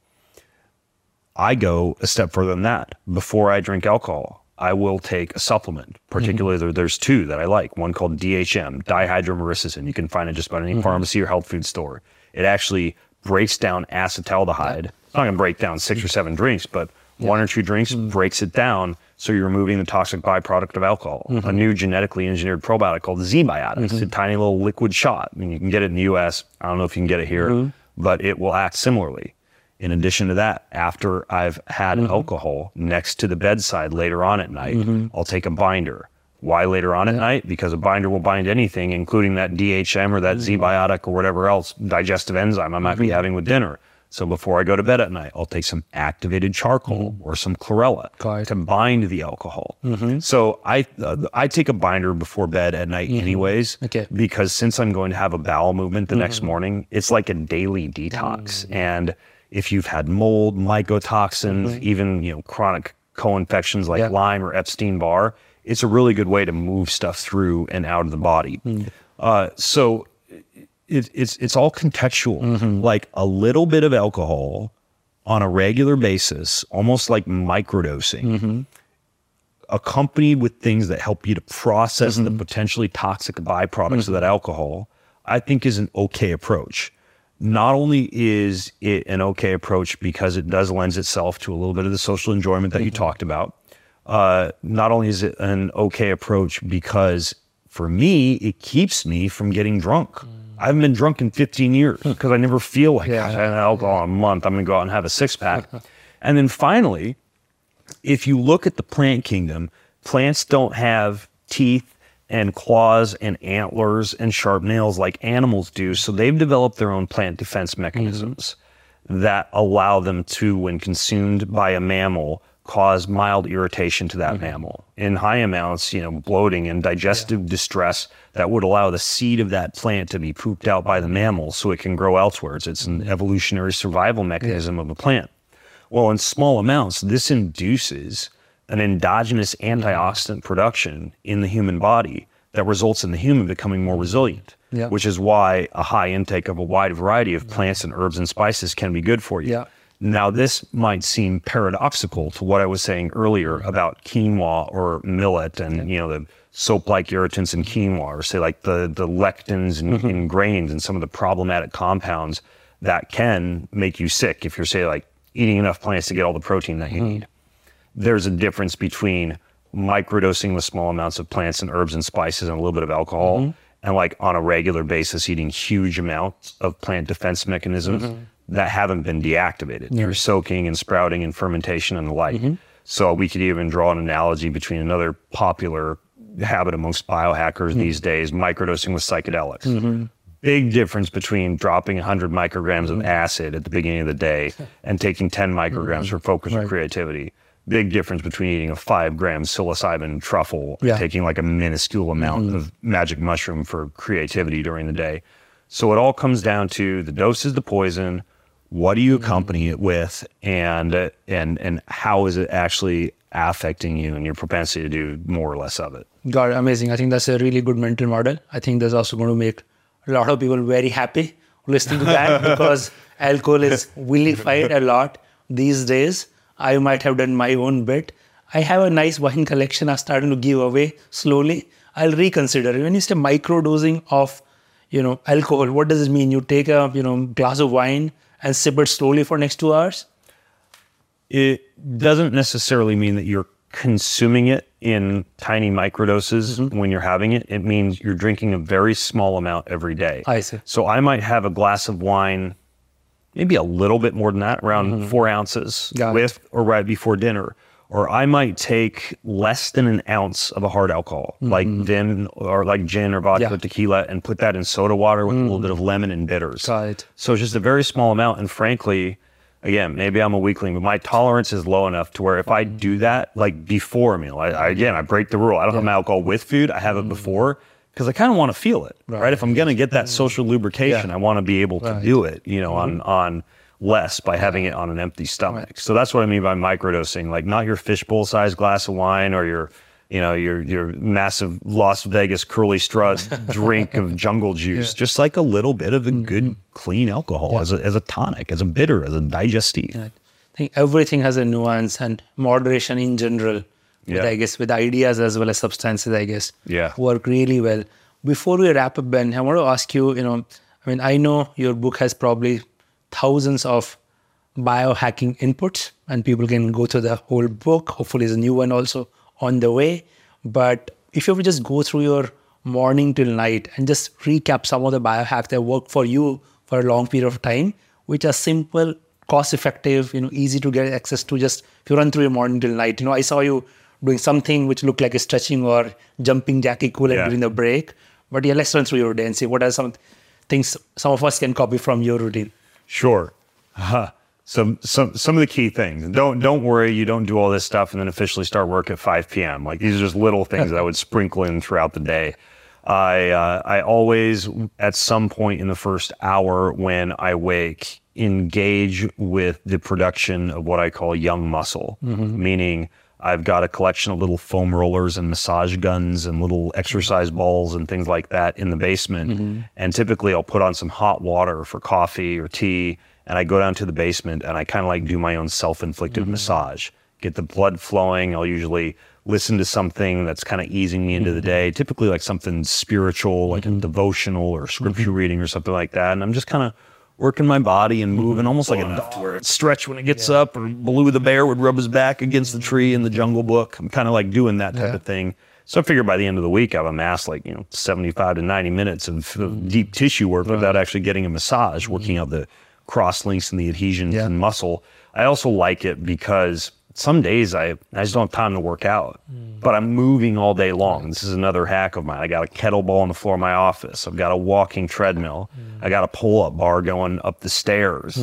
I go a step further than that. Before I drink alcohol, I will take a supplement. Particularly, there's 2 that I like. One called DHM, dihydromericin. You can find it just about any pharmacy or health food store. It actually breaks down acetaldehyde. It's not going to break down 6 or 7 drinks, but 1 or 2 drinks breaks it down, so you're removing the toxic byproduct of alcohol. A new genetically engineered probiotic called Z-Biotics. It's a tiny little liquid shot. I mean, you can get it in the US. I don't know if you can get it here, but it will act similarly. In addition to that, after I've had alcohol next to the bedside later on at night, I'll take a binder. Why later on at night? Because a binder will bind anything, including that DHM or that Z-biotic or whatever else digestive enzyme I might be having with dinner. So before I go to bed at night, I'll take some activated charcoal or some chlorella to bind the alcohol. So I take a binder before bed at night anyways, because since I'm going to have a bowel movement the next morning, it's like a daily detox. And if you've had mold, mycotoxins, even chronic co-infections like Lyme or Epstein-Barr, it's a really good way to move stuff through and out of the body. So it's all contextual. Like a little bit of alcohol on a regular basis, almost like microdosing, accompanied with things that help you to process the potentially toxic byproducts of that alcohol, I think is an okay approach. Not only is it an okay approach because it does lend itself to a little bit of the social enjoyment that you talked about, not only is it an okay approach because For me, it keeps me from getting drunk. I haven't been drunk in 15 years because I never feel like, gosh, I had alcohol in a month, I'm going to go out and have a 6-pack. And then finally, if you look at the plant kingdom, plants don't have teeth and claws and antlers and sharp nails like animals do. So they've developed their own plant defense mechanisms that allow them to, when consumed by a mammal, cause mild irritation to that mammal. In high amounts, bloating and digestive distress that would allow the seed of that plant to be pooped out by the mammal so it can grow elsewhere. It's an evolutionary survival mechanism of a plant. Well, in small amounts, this induces an endogenous antioxidant production in the human body that results in the human becoming more resilient, which is why a high intake of a wide variety of plants and herbs and spices can be good for you. Now, this might seem paradoxical to what I was saying earlier about quinoa or millet and, the soap-like irritants in quinoa, or say like the lectins in grains and some of the problematic compounds that can make you sick if you're, say, like eating enough plants to get all the protein that you need. There's a difference between microdosing with small amounts of plants and herbs and spices and a little bit of alcohol and like on a regular basis eating huge amounts of plant defense mechanisms that haven't been deactivated through soaking and sprouting and fermentation and the like. So we could even draw an analogy between another popular habit amongst biohackers these days, microdosing with psychedelics. Big difference between dropping 100 micrograms of acid at the beginning of the day and taking 10 micrograms for focus or creativity. Big difference between eating a 5-gram psilocybin truffle and taking like a minuscule amount of magic mushroom for creativity during the day. So it all comes down to the dose is the poison. What do you accompany it with, and how is it actually affecting you and your propensity to do more or less of it? Got it. Amazing. I think that's a really good mental model. I think that's also going to make a lot of people very happy listening to that because alcohol is vilified a lot these days. I might have done my own bit. I have a nice wine collection I'm starting to give away slowly. I'll reconsider. When you say microdosing of, alcohol, what does it mean? You take a, glass of wine and sip it slowly for next 2 hours? It doesn't necessarily mean that you're consuming it in tiny microdoses when you're having it. It means you're drinking a very small amount every day. I see. So I might have a glass of wine, maybe a little bit more than that, around 4 ounces with or right before dinner. Or I might take less than an ounce of a hard alcohol, like gin or vodka, tequila, and put that in soda water with a little bit of lemon and bitters. Got it. So it's just a very small amount. And frankly, again, maybe I'm a weakling, but my tolerance is low enough to where if I do that, like before a meal, I break the rule. I don't have my alcohol with food. I have it before because I kind of want to feel it, right? If I'm going to get that social lubrication, I want to be able to do it, on less by having it on an empty stomach. So that's what I mean by microdosing, like not your fishbowl sized glass of wine or your massive Las Vegas curly strut drink of jungle juice, just like a little bit of a good clean alcohol as a tonic, as a bitter, as a digestive. I think everything has a nuance and moderation in general, with ideas as well as substances, work really well. Before we wrap up, Ben, I want to ask you, I know your book has probably thousands of biohacking inputs and people can go through the whole book. Hopefully there's a new one also on the way. But if you would just go through your morning till night and just recap some of the biohacks that work for you for a long period of time, which are simple, cost-effective, easy to get access to, just if you run through your morning till night. I saw you doing something which looked like a stretching or jumping jack equivalent during the break. But let's run through your day and see what are some things some of us can copy from your routine. Sure. Some of the key things. Don't worry, you don't do all this stuff and then officially start work at 5 p.m. Like these are just little things that I would sprinkle in throughout the day. I always, at some point in the first hour when I wake, engage with the production of what I call young muscle, meaning I've got a collection of little foam rollers and massage guns and little exercise balls and things like that in the basement. And typically I'll put on some hot water for coffee or tea, and I go down to the basement and I kind of like do my own self-inflicted massage, get the blood flowing. I'll usually listen to something that's kind of easing me into the day, typically like something spiritual, like a devotional or scripture reading or something like that. And I'm just kind of working my body and moving almost like enough to where it stretch when it gets up, or Baloo the bear would rub his back against the tree in the Jungle Book. I'm kind of like doing that type of thing. So I figure by the end of the week, I've amassed 75 to 90 minutes of deep tissue work without actually getting a massage, working out the cross links and the adhesions and muscle. I also like it because some days I just don't have time to work out, but I'm moving all day long. This is another hack of mine. I got a kettlebell on the floor of my office. I've got a walking treadmill. I got a pull-up bar going up the stairs.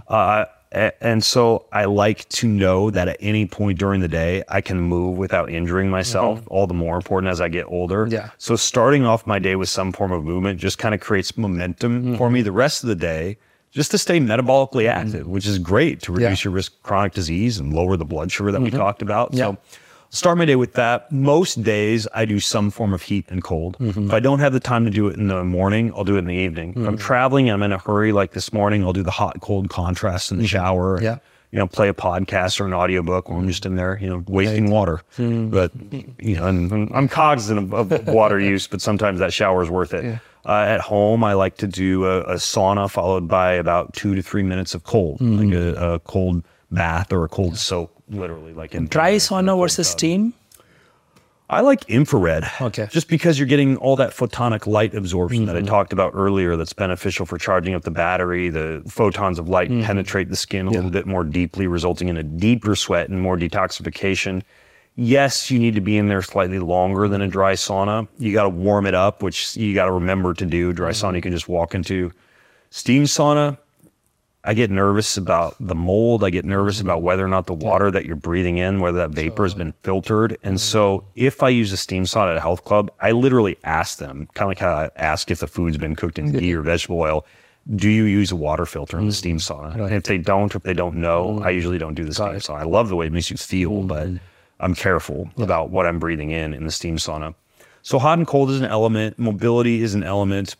And so I like to know that at any point during the day, I can move without injuring myself, all the more important as I get older. Yeah. So starting off my day with some form of movement just kind of creates momentum for me the rest of the day, just to stay metabolically active, which is great to reduce your risk of chronic disease and lower the blood sugar that we talked about. So start my day with that. Most days I do some form of heat and cold. If I don't have the time to do it in the morning, I'll do it in the evening. If I'm traveling and I'm in a hurry like this morning, I'll do the hot cold contrast in the shower. Yeah. Play a podcast or an audiobook where I'm just in there, wasting water. But, and I'm cognizant of water use, but sometimes that shower is worth it. At home, I like to do a sauna followed by about 2 to 3 minutes of cold, like a cold bath or a cold soak, literally. Dry sauna versus steam? I like infrared. Okay. Just because you're getting all that photonic light absorption that I talked about earlier that's beneficial for charging up the battery. The photons of light penetrate the skin a little bit more deeply, resulting in a deeper sweat and more detoxification. Yes, you need to be in there slightly longer than a dry sauna. You got to warm it up, which you got to remember to do. Dry sauna you can just walk into. Steam sauna, I get nervous about the mold. I get nervous about whether or not the water that you're breathing in, whether that vapor has been filtered. And so if I use a steam sauna at a health club, I literally ask them, kind of like how I ask if the food's been cooked in ghee or vegetable oil, do you use a water filter in the steam sauna? And if they don't, or if they don't know, I usually don't do the steam sauna. I love the way it makes you feel, but I'm careful about what I'm breathing in the steam sauna. So hot and cold is an element. Mobility is an element.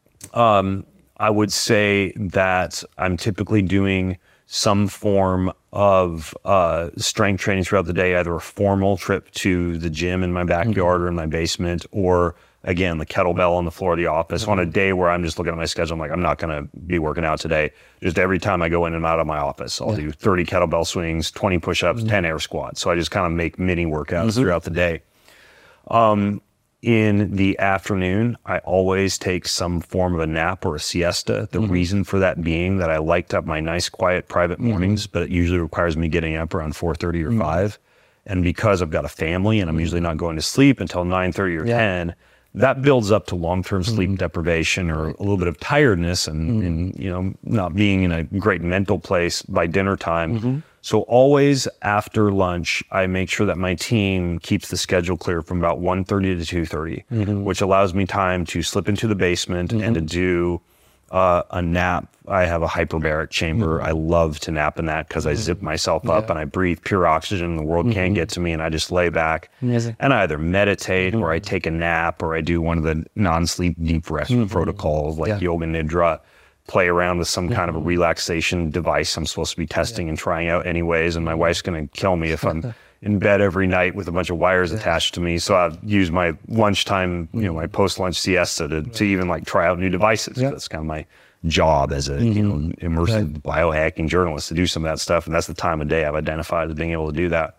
I would say that I'm typically doing some form of strength training throughout the day, either a formal trip to the gym in my backyard or in my basement, or again, the kettlebell on the floor of the office. On a day where I'm just looking at my schedule, I'm like, I'm not going to be working out today. Just every time I go in and out of my office, I'll do 30 kettlebell swings, 20 push-ups, 10 air squats. So I just kind of make mini workouts throughout the day. In the afternoon, I always take some form of a nap or a siesta. The reason for that being that I like to have my nice, quiet, private mornings, but it usually requires me getting up around 4:30 or 5. And because I've got a family and I'm usually not going to sleep until 9:30 or 10, that builds up to long-term sleep deprivation or a little bit of tiredness and not being in a great mental place by dinner time. So always after lunch, I make sure that my team keeps the schedule clear from about 1:30 to 2:30, which allows me time to slip into the basement and to do a nap. I have a hyperbaric chamber. I love to nap in that because I zip myself up and I breathe pure oxygen. The world can't get to me, and I just lay back. Amazing. And I either meditate or I take a nap or I do one of the non-sleep deep rest protocols like Yoga Nidra. Play around with some kind of a relaxation device I'm supposed to be testing and trying out anyways. And my wife's going to kill me if I'm in bed every night with a bunch of wires attached to me. So I've used my lunchtime, my post-lunch siesta to even try out new devices. That's kind of my job as a immersive biohacking journalist, to do some of that stuff. And that's the time of day I've identified as being able to do that.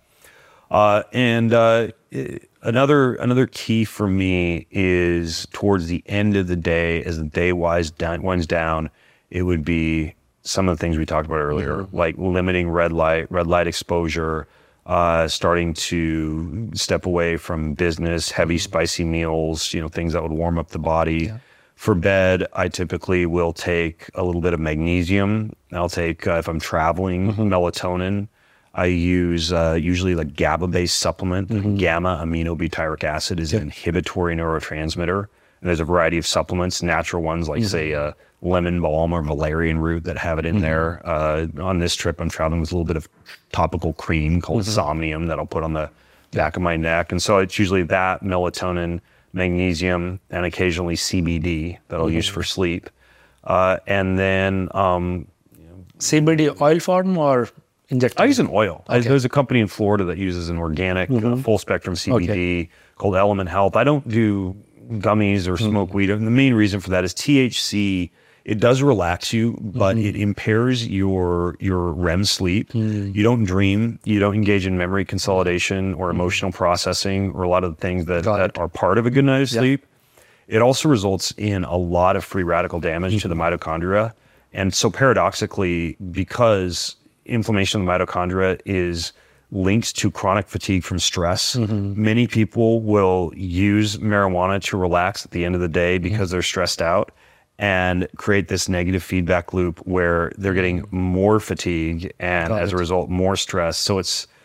Another key for me is towards the end of the day, as the day winds down, it would be some of the things we talked about earlier, like limiting red light exposure, starting to step away from business, heavy, spicy meals, things that would warm up the body. For bed, I typically will take a little bit of magnesium. I'll take, if I'm traveling, melatonin. I use usually the GABA-based supplement. Gamma aminobutyric acid is an inhibitory neurotransmitter. And there's a variety of supplements, natural ones like say lemon balm or valerian root that have it in there. On this trip, I'm traveling with a little bit of topical cream called Somnium that I'll put on the back of my neck. And so it's usually that, melatonin, magnesium, and occasionally CBD that I'll use for sleep. And then CBD oil form or injectable? I use an oil. There's a company in Florida that uses an organic full spectrum CBD called Element Health. I don't do gummies or smoke weed. And the main reason for that is THC it does relax you, but it impairs your REM sleep. You don't dream, you don't engage in memory consolidation or emotional processing or a lot of the things that are part of a good night of sleep. It also results in a lot of free radical damage to the mitochondria. And so paradoxically, because inflammation of the mitochondria is linked to chronic fatigue from stress, many people will use marijuana to relax at the end of the day because they're stressed out, and create this negative feedback loop where they're getting more fatigue and as a result, more stress. So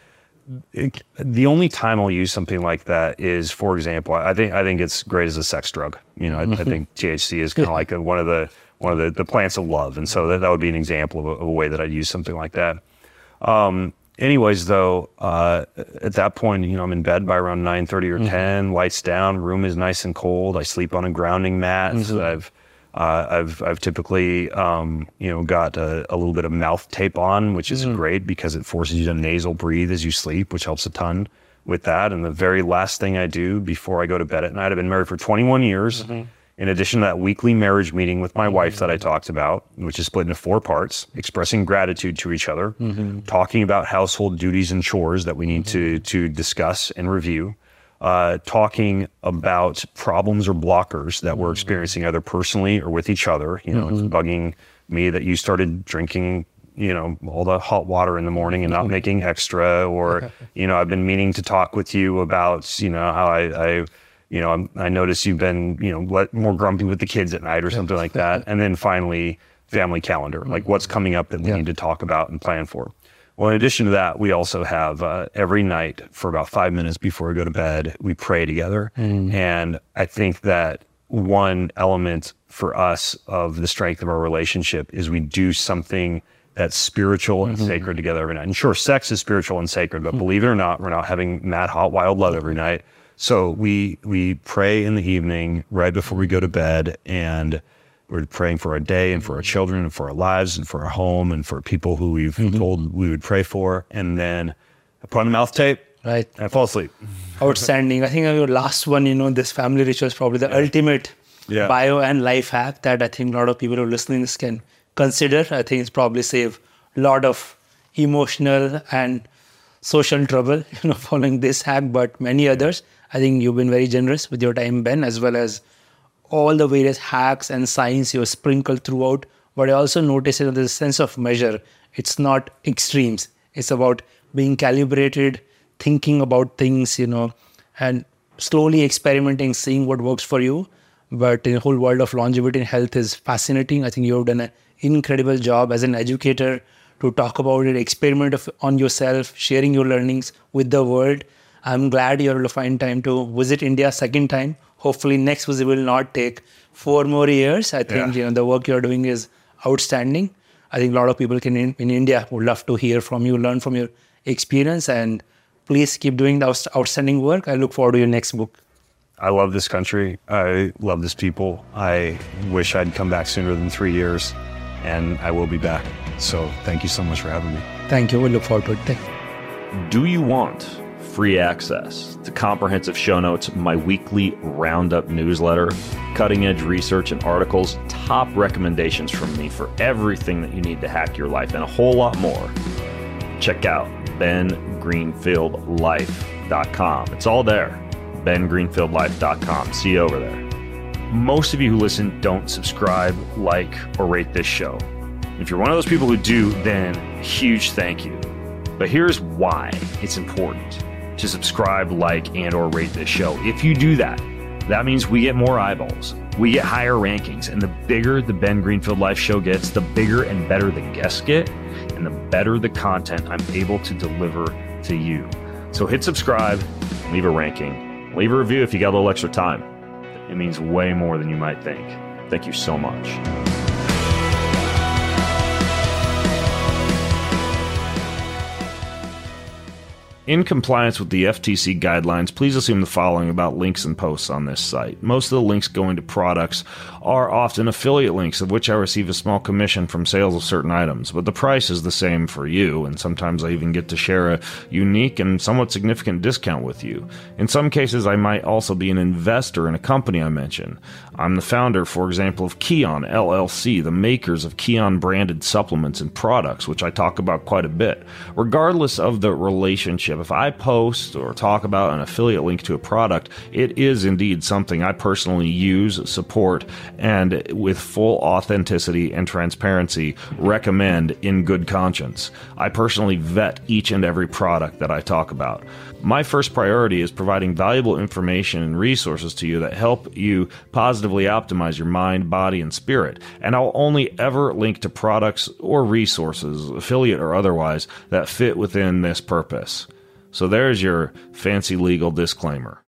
the only time I'll use something like that is, for example, I think it's great as a sex drug. You know, I think THC is kind of like one of the plants of love. And so that would be an example of a way that I'd use something like that. Anyways, though, at that point, you know, I'm in bed by around 9:30 or 10, lights down, room is nice and cold. I sleep on a grounding mat. So I've typically, you know, got a little bit of mouth tape on, which is great because it forces you to nasal breathe as you sleep, which helps a ton with that. And the very last thing I do before I go to bed at night, I've been married for 21 years. In addition to that weekly marriage meeting with my wife that I talked about, which is split into 4 parts, expressing gratitude to each other, talking about household duties and chores that we need to discuss and review, talking about problems or blockers that we're experiencing either personally or with each other. You know, it's bugging me that you started drinking, you know, all the hot water in the morning and not making extra, or, you know, I've been meaning to talk with you about, you know, how I notice you've been, you know, more grumpy with the kids at night or something like that. And then finally, family calendar, like what's coming up that we need to talk about and plan for. Well, in addition to that, we also have every night for about 5 minutes before we go to bed, we pray together. And I think that one element for us of the strength of our relationship is we do something that's spiritual and sacred together every night. And sure, sex is spiritual and sacred, but believe it or not, we're not having mad, hot, wild love every night. So we pray in the evening right before we go to bed, and we're praying for our day and for our children and for our lives and for our home and for people who we've told we would pray for. And then I put on the mouth tape, and I fall asleep. Outstanding. I think your last one, you know, this family ritual is probably the ultimate bio and life hack that I think a lot of people who are listening to this can consider. I think it's probably save a lot of emotional and social trouble, you know, following this hack, but many others. I think you've been very generous with your time, Ben, as well as all the various hacks and science you've sprinkled throughout. But I also noticed that there's a sense of measure. It's not extremes. It's about being calibrated, thinking about things, you know, and slowly experimenting, seeing what works for you. But in the whole world of longevity and health is fascinating. I think you've done an incredible job as an educator to talk about it, experiment on yourself, sharing your learnings with the world. I'm glad you're able to find time to visit India second time. Hopefully next visit will not take 4 more years. I think you know the work you're doing is outstanding. I think a lot of people in India would love to hear from you, learn from your experience, and please keep doing the outstanding work. I look forward to your next book. I love this country. I love this people. I wish I'd come back sooner than 3 years, and I will be back. So thank you so much for having me. Thank you. We look forward to it. Thank you. Do you want free access to comprehensive show notes, my weekly roundup newsletter, cutting edge research and articles, top recommendations from me for everything that you need to hack your life, and a whole lot more? Check out bengreenfieldlife.com. It's all there. bengreenfieldlife.com. See you over there. Most of you who listen don't subscribe, like, or rate this show. If you're one of those people who do, then huge thank you. But here's why it's important to subscribe, like, and or rate this show. If you do that, that means we get more eyeballs, we get higher rankings, and the bigger the Ben Greenfield Life show gets, the bigger and better the guests get, and the better the content I'm able to deliver to you. So hit subscribe, leave a ranking, leave a review if you got a little extra time. It means way more than you might think. Thank you so much. In compliance with the FTC guidelines, please assume the following about links and posts on this site. Most of the links going to products are often affiliate links, of which I receive a small commission from sales of certain items, but the price is the same for you, and sometimes I even get to share a unique and somewhat significant discount with you. In some cases, I might also be an investor in a company I mention. I'm the founder, for example, of Kion LLC, the makers of Kion branded supplements and products, which I talk about quite a bit. Regardless of the relationship, if I post or talk about an affiliate link to a product, it is indeed something I personally use, support, and with full authenticity and transparency recommend in good conscience. I personally vet each and every product that I talk about. My first priority is providing valuable information and resources to you that help you positively optimize your mind, body, and spirit. And I'll only ever link to products or resources, affiliate or otherwise, that fit within this purpose. So there's your fancy legal disclaimer.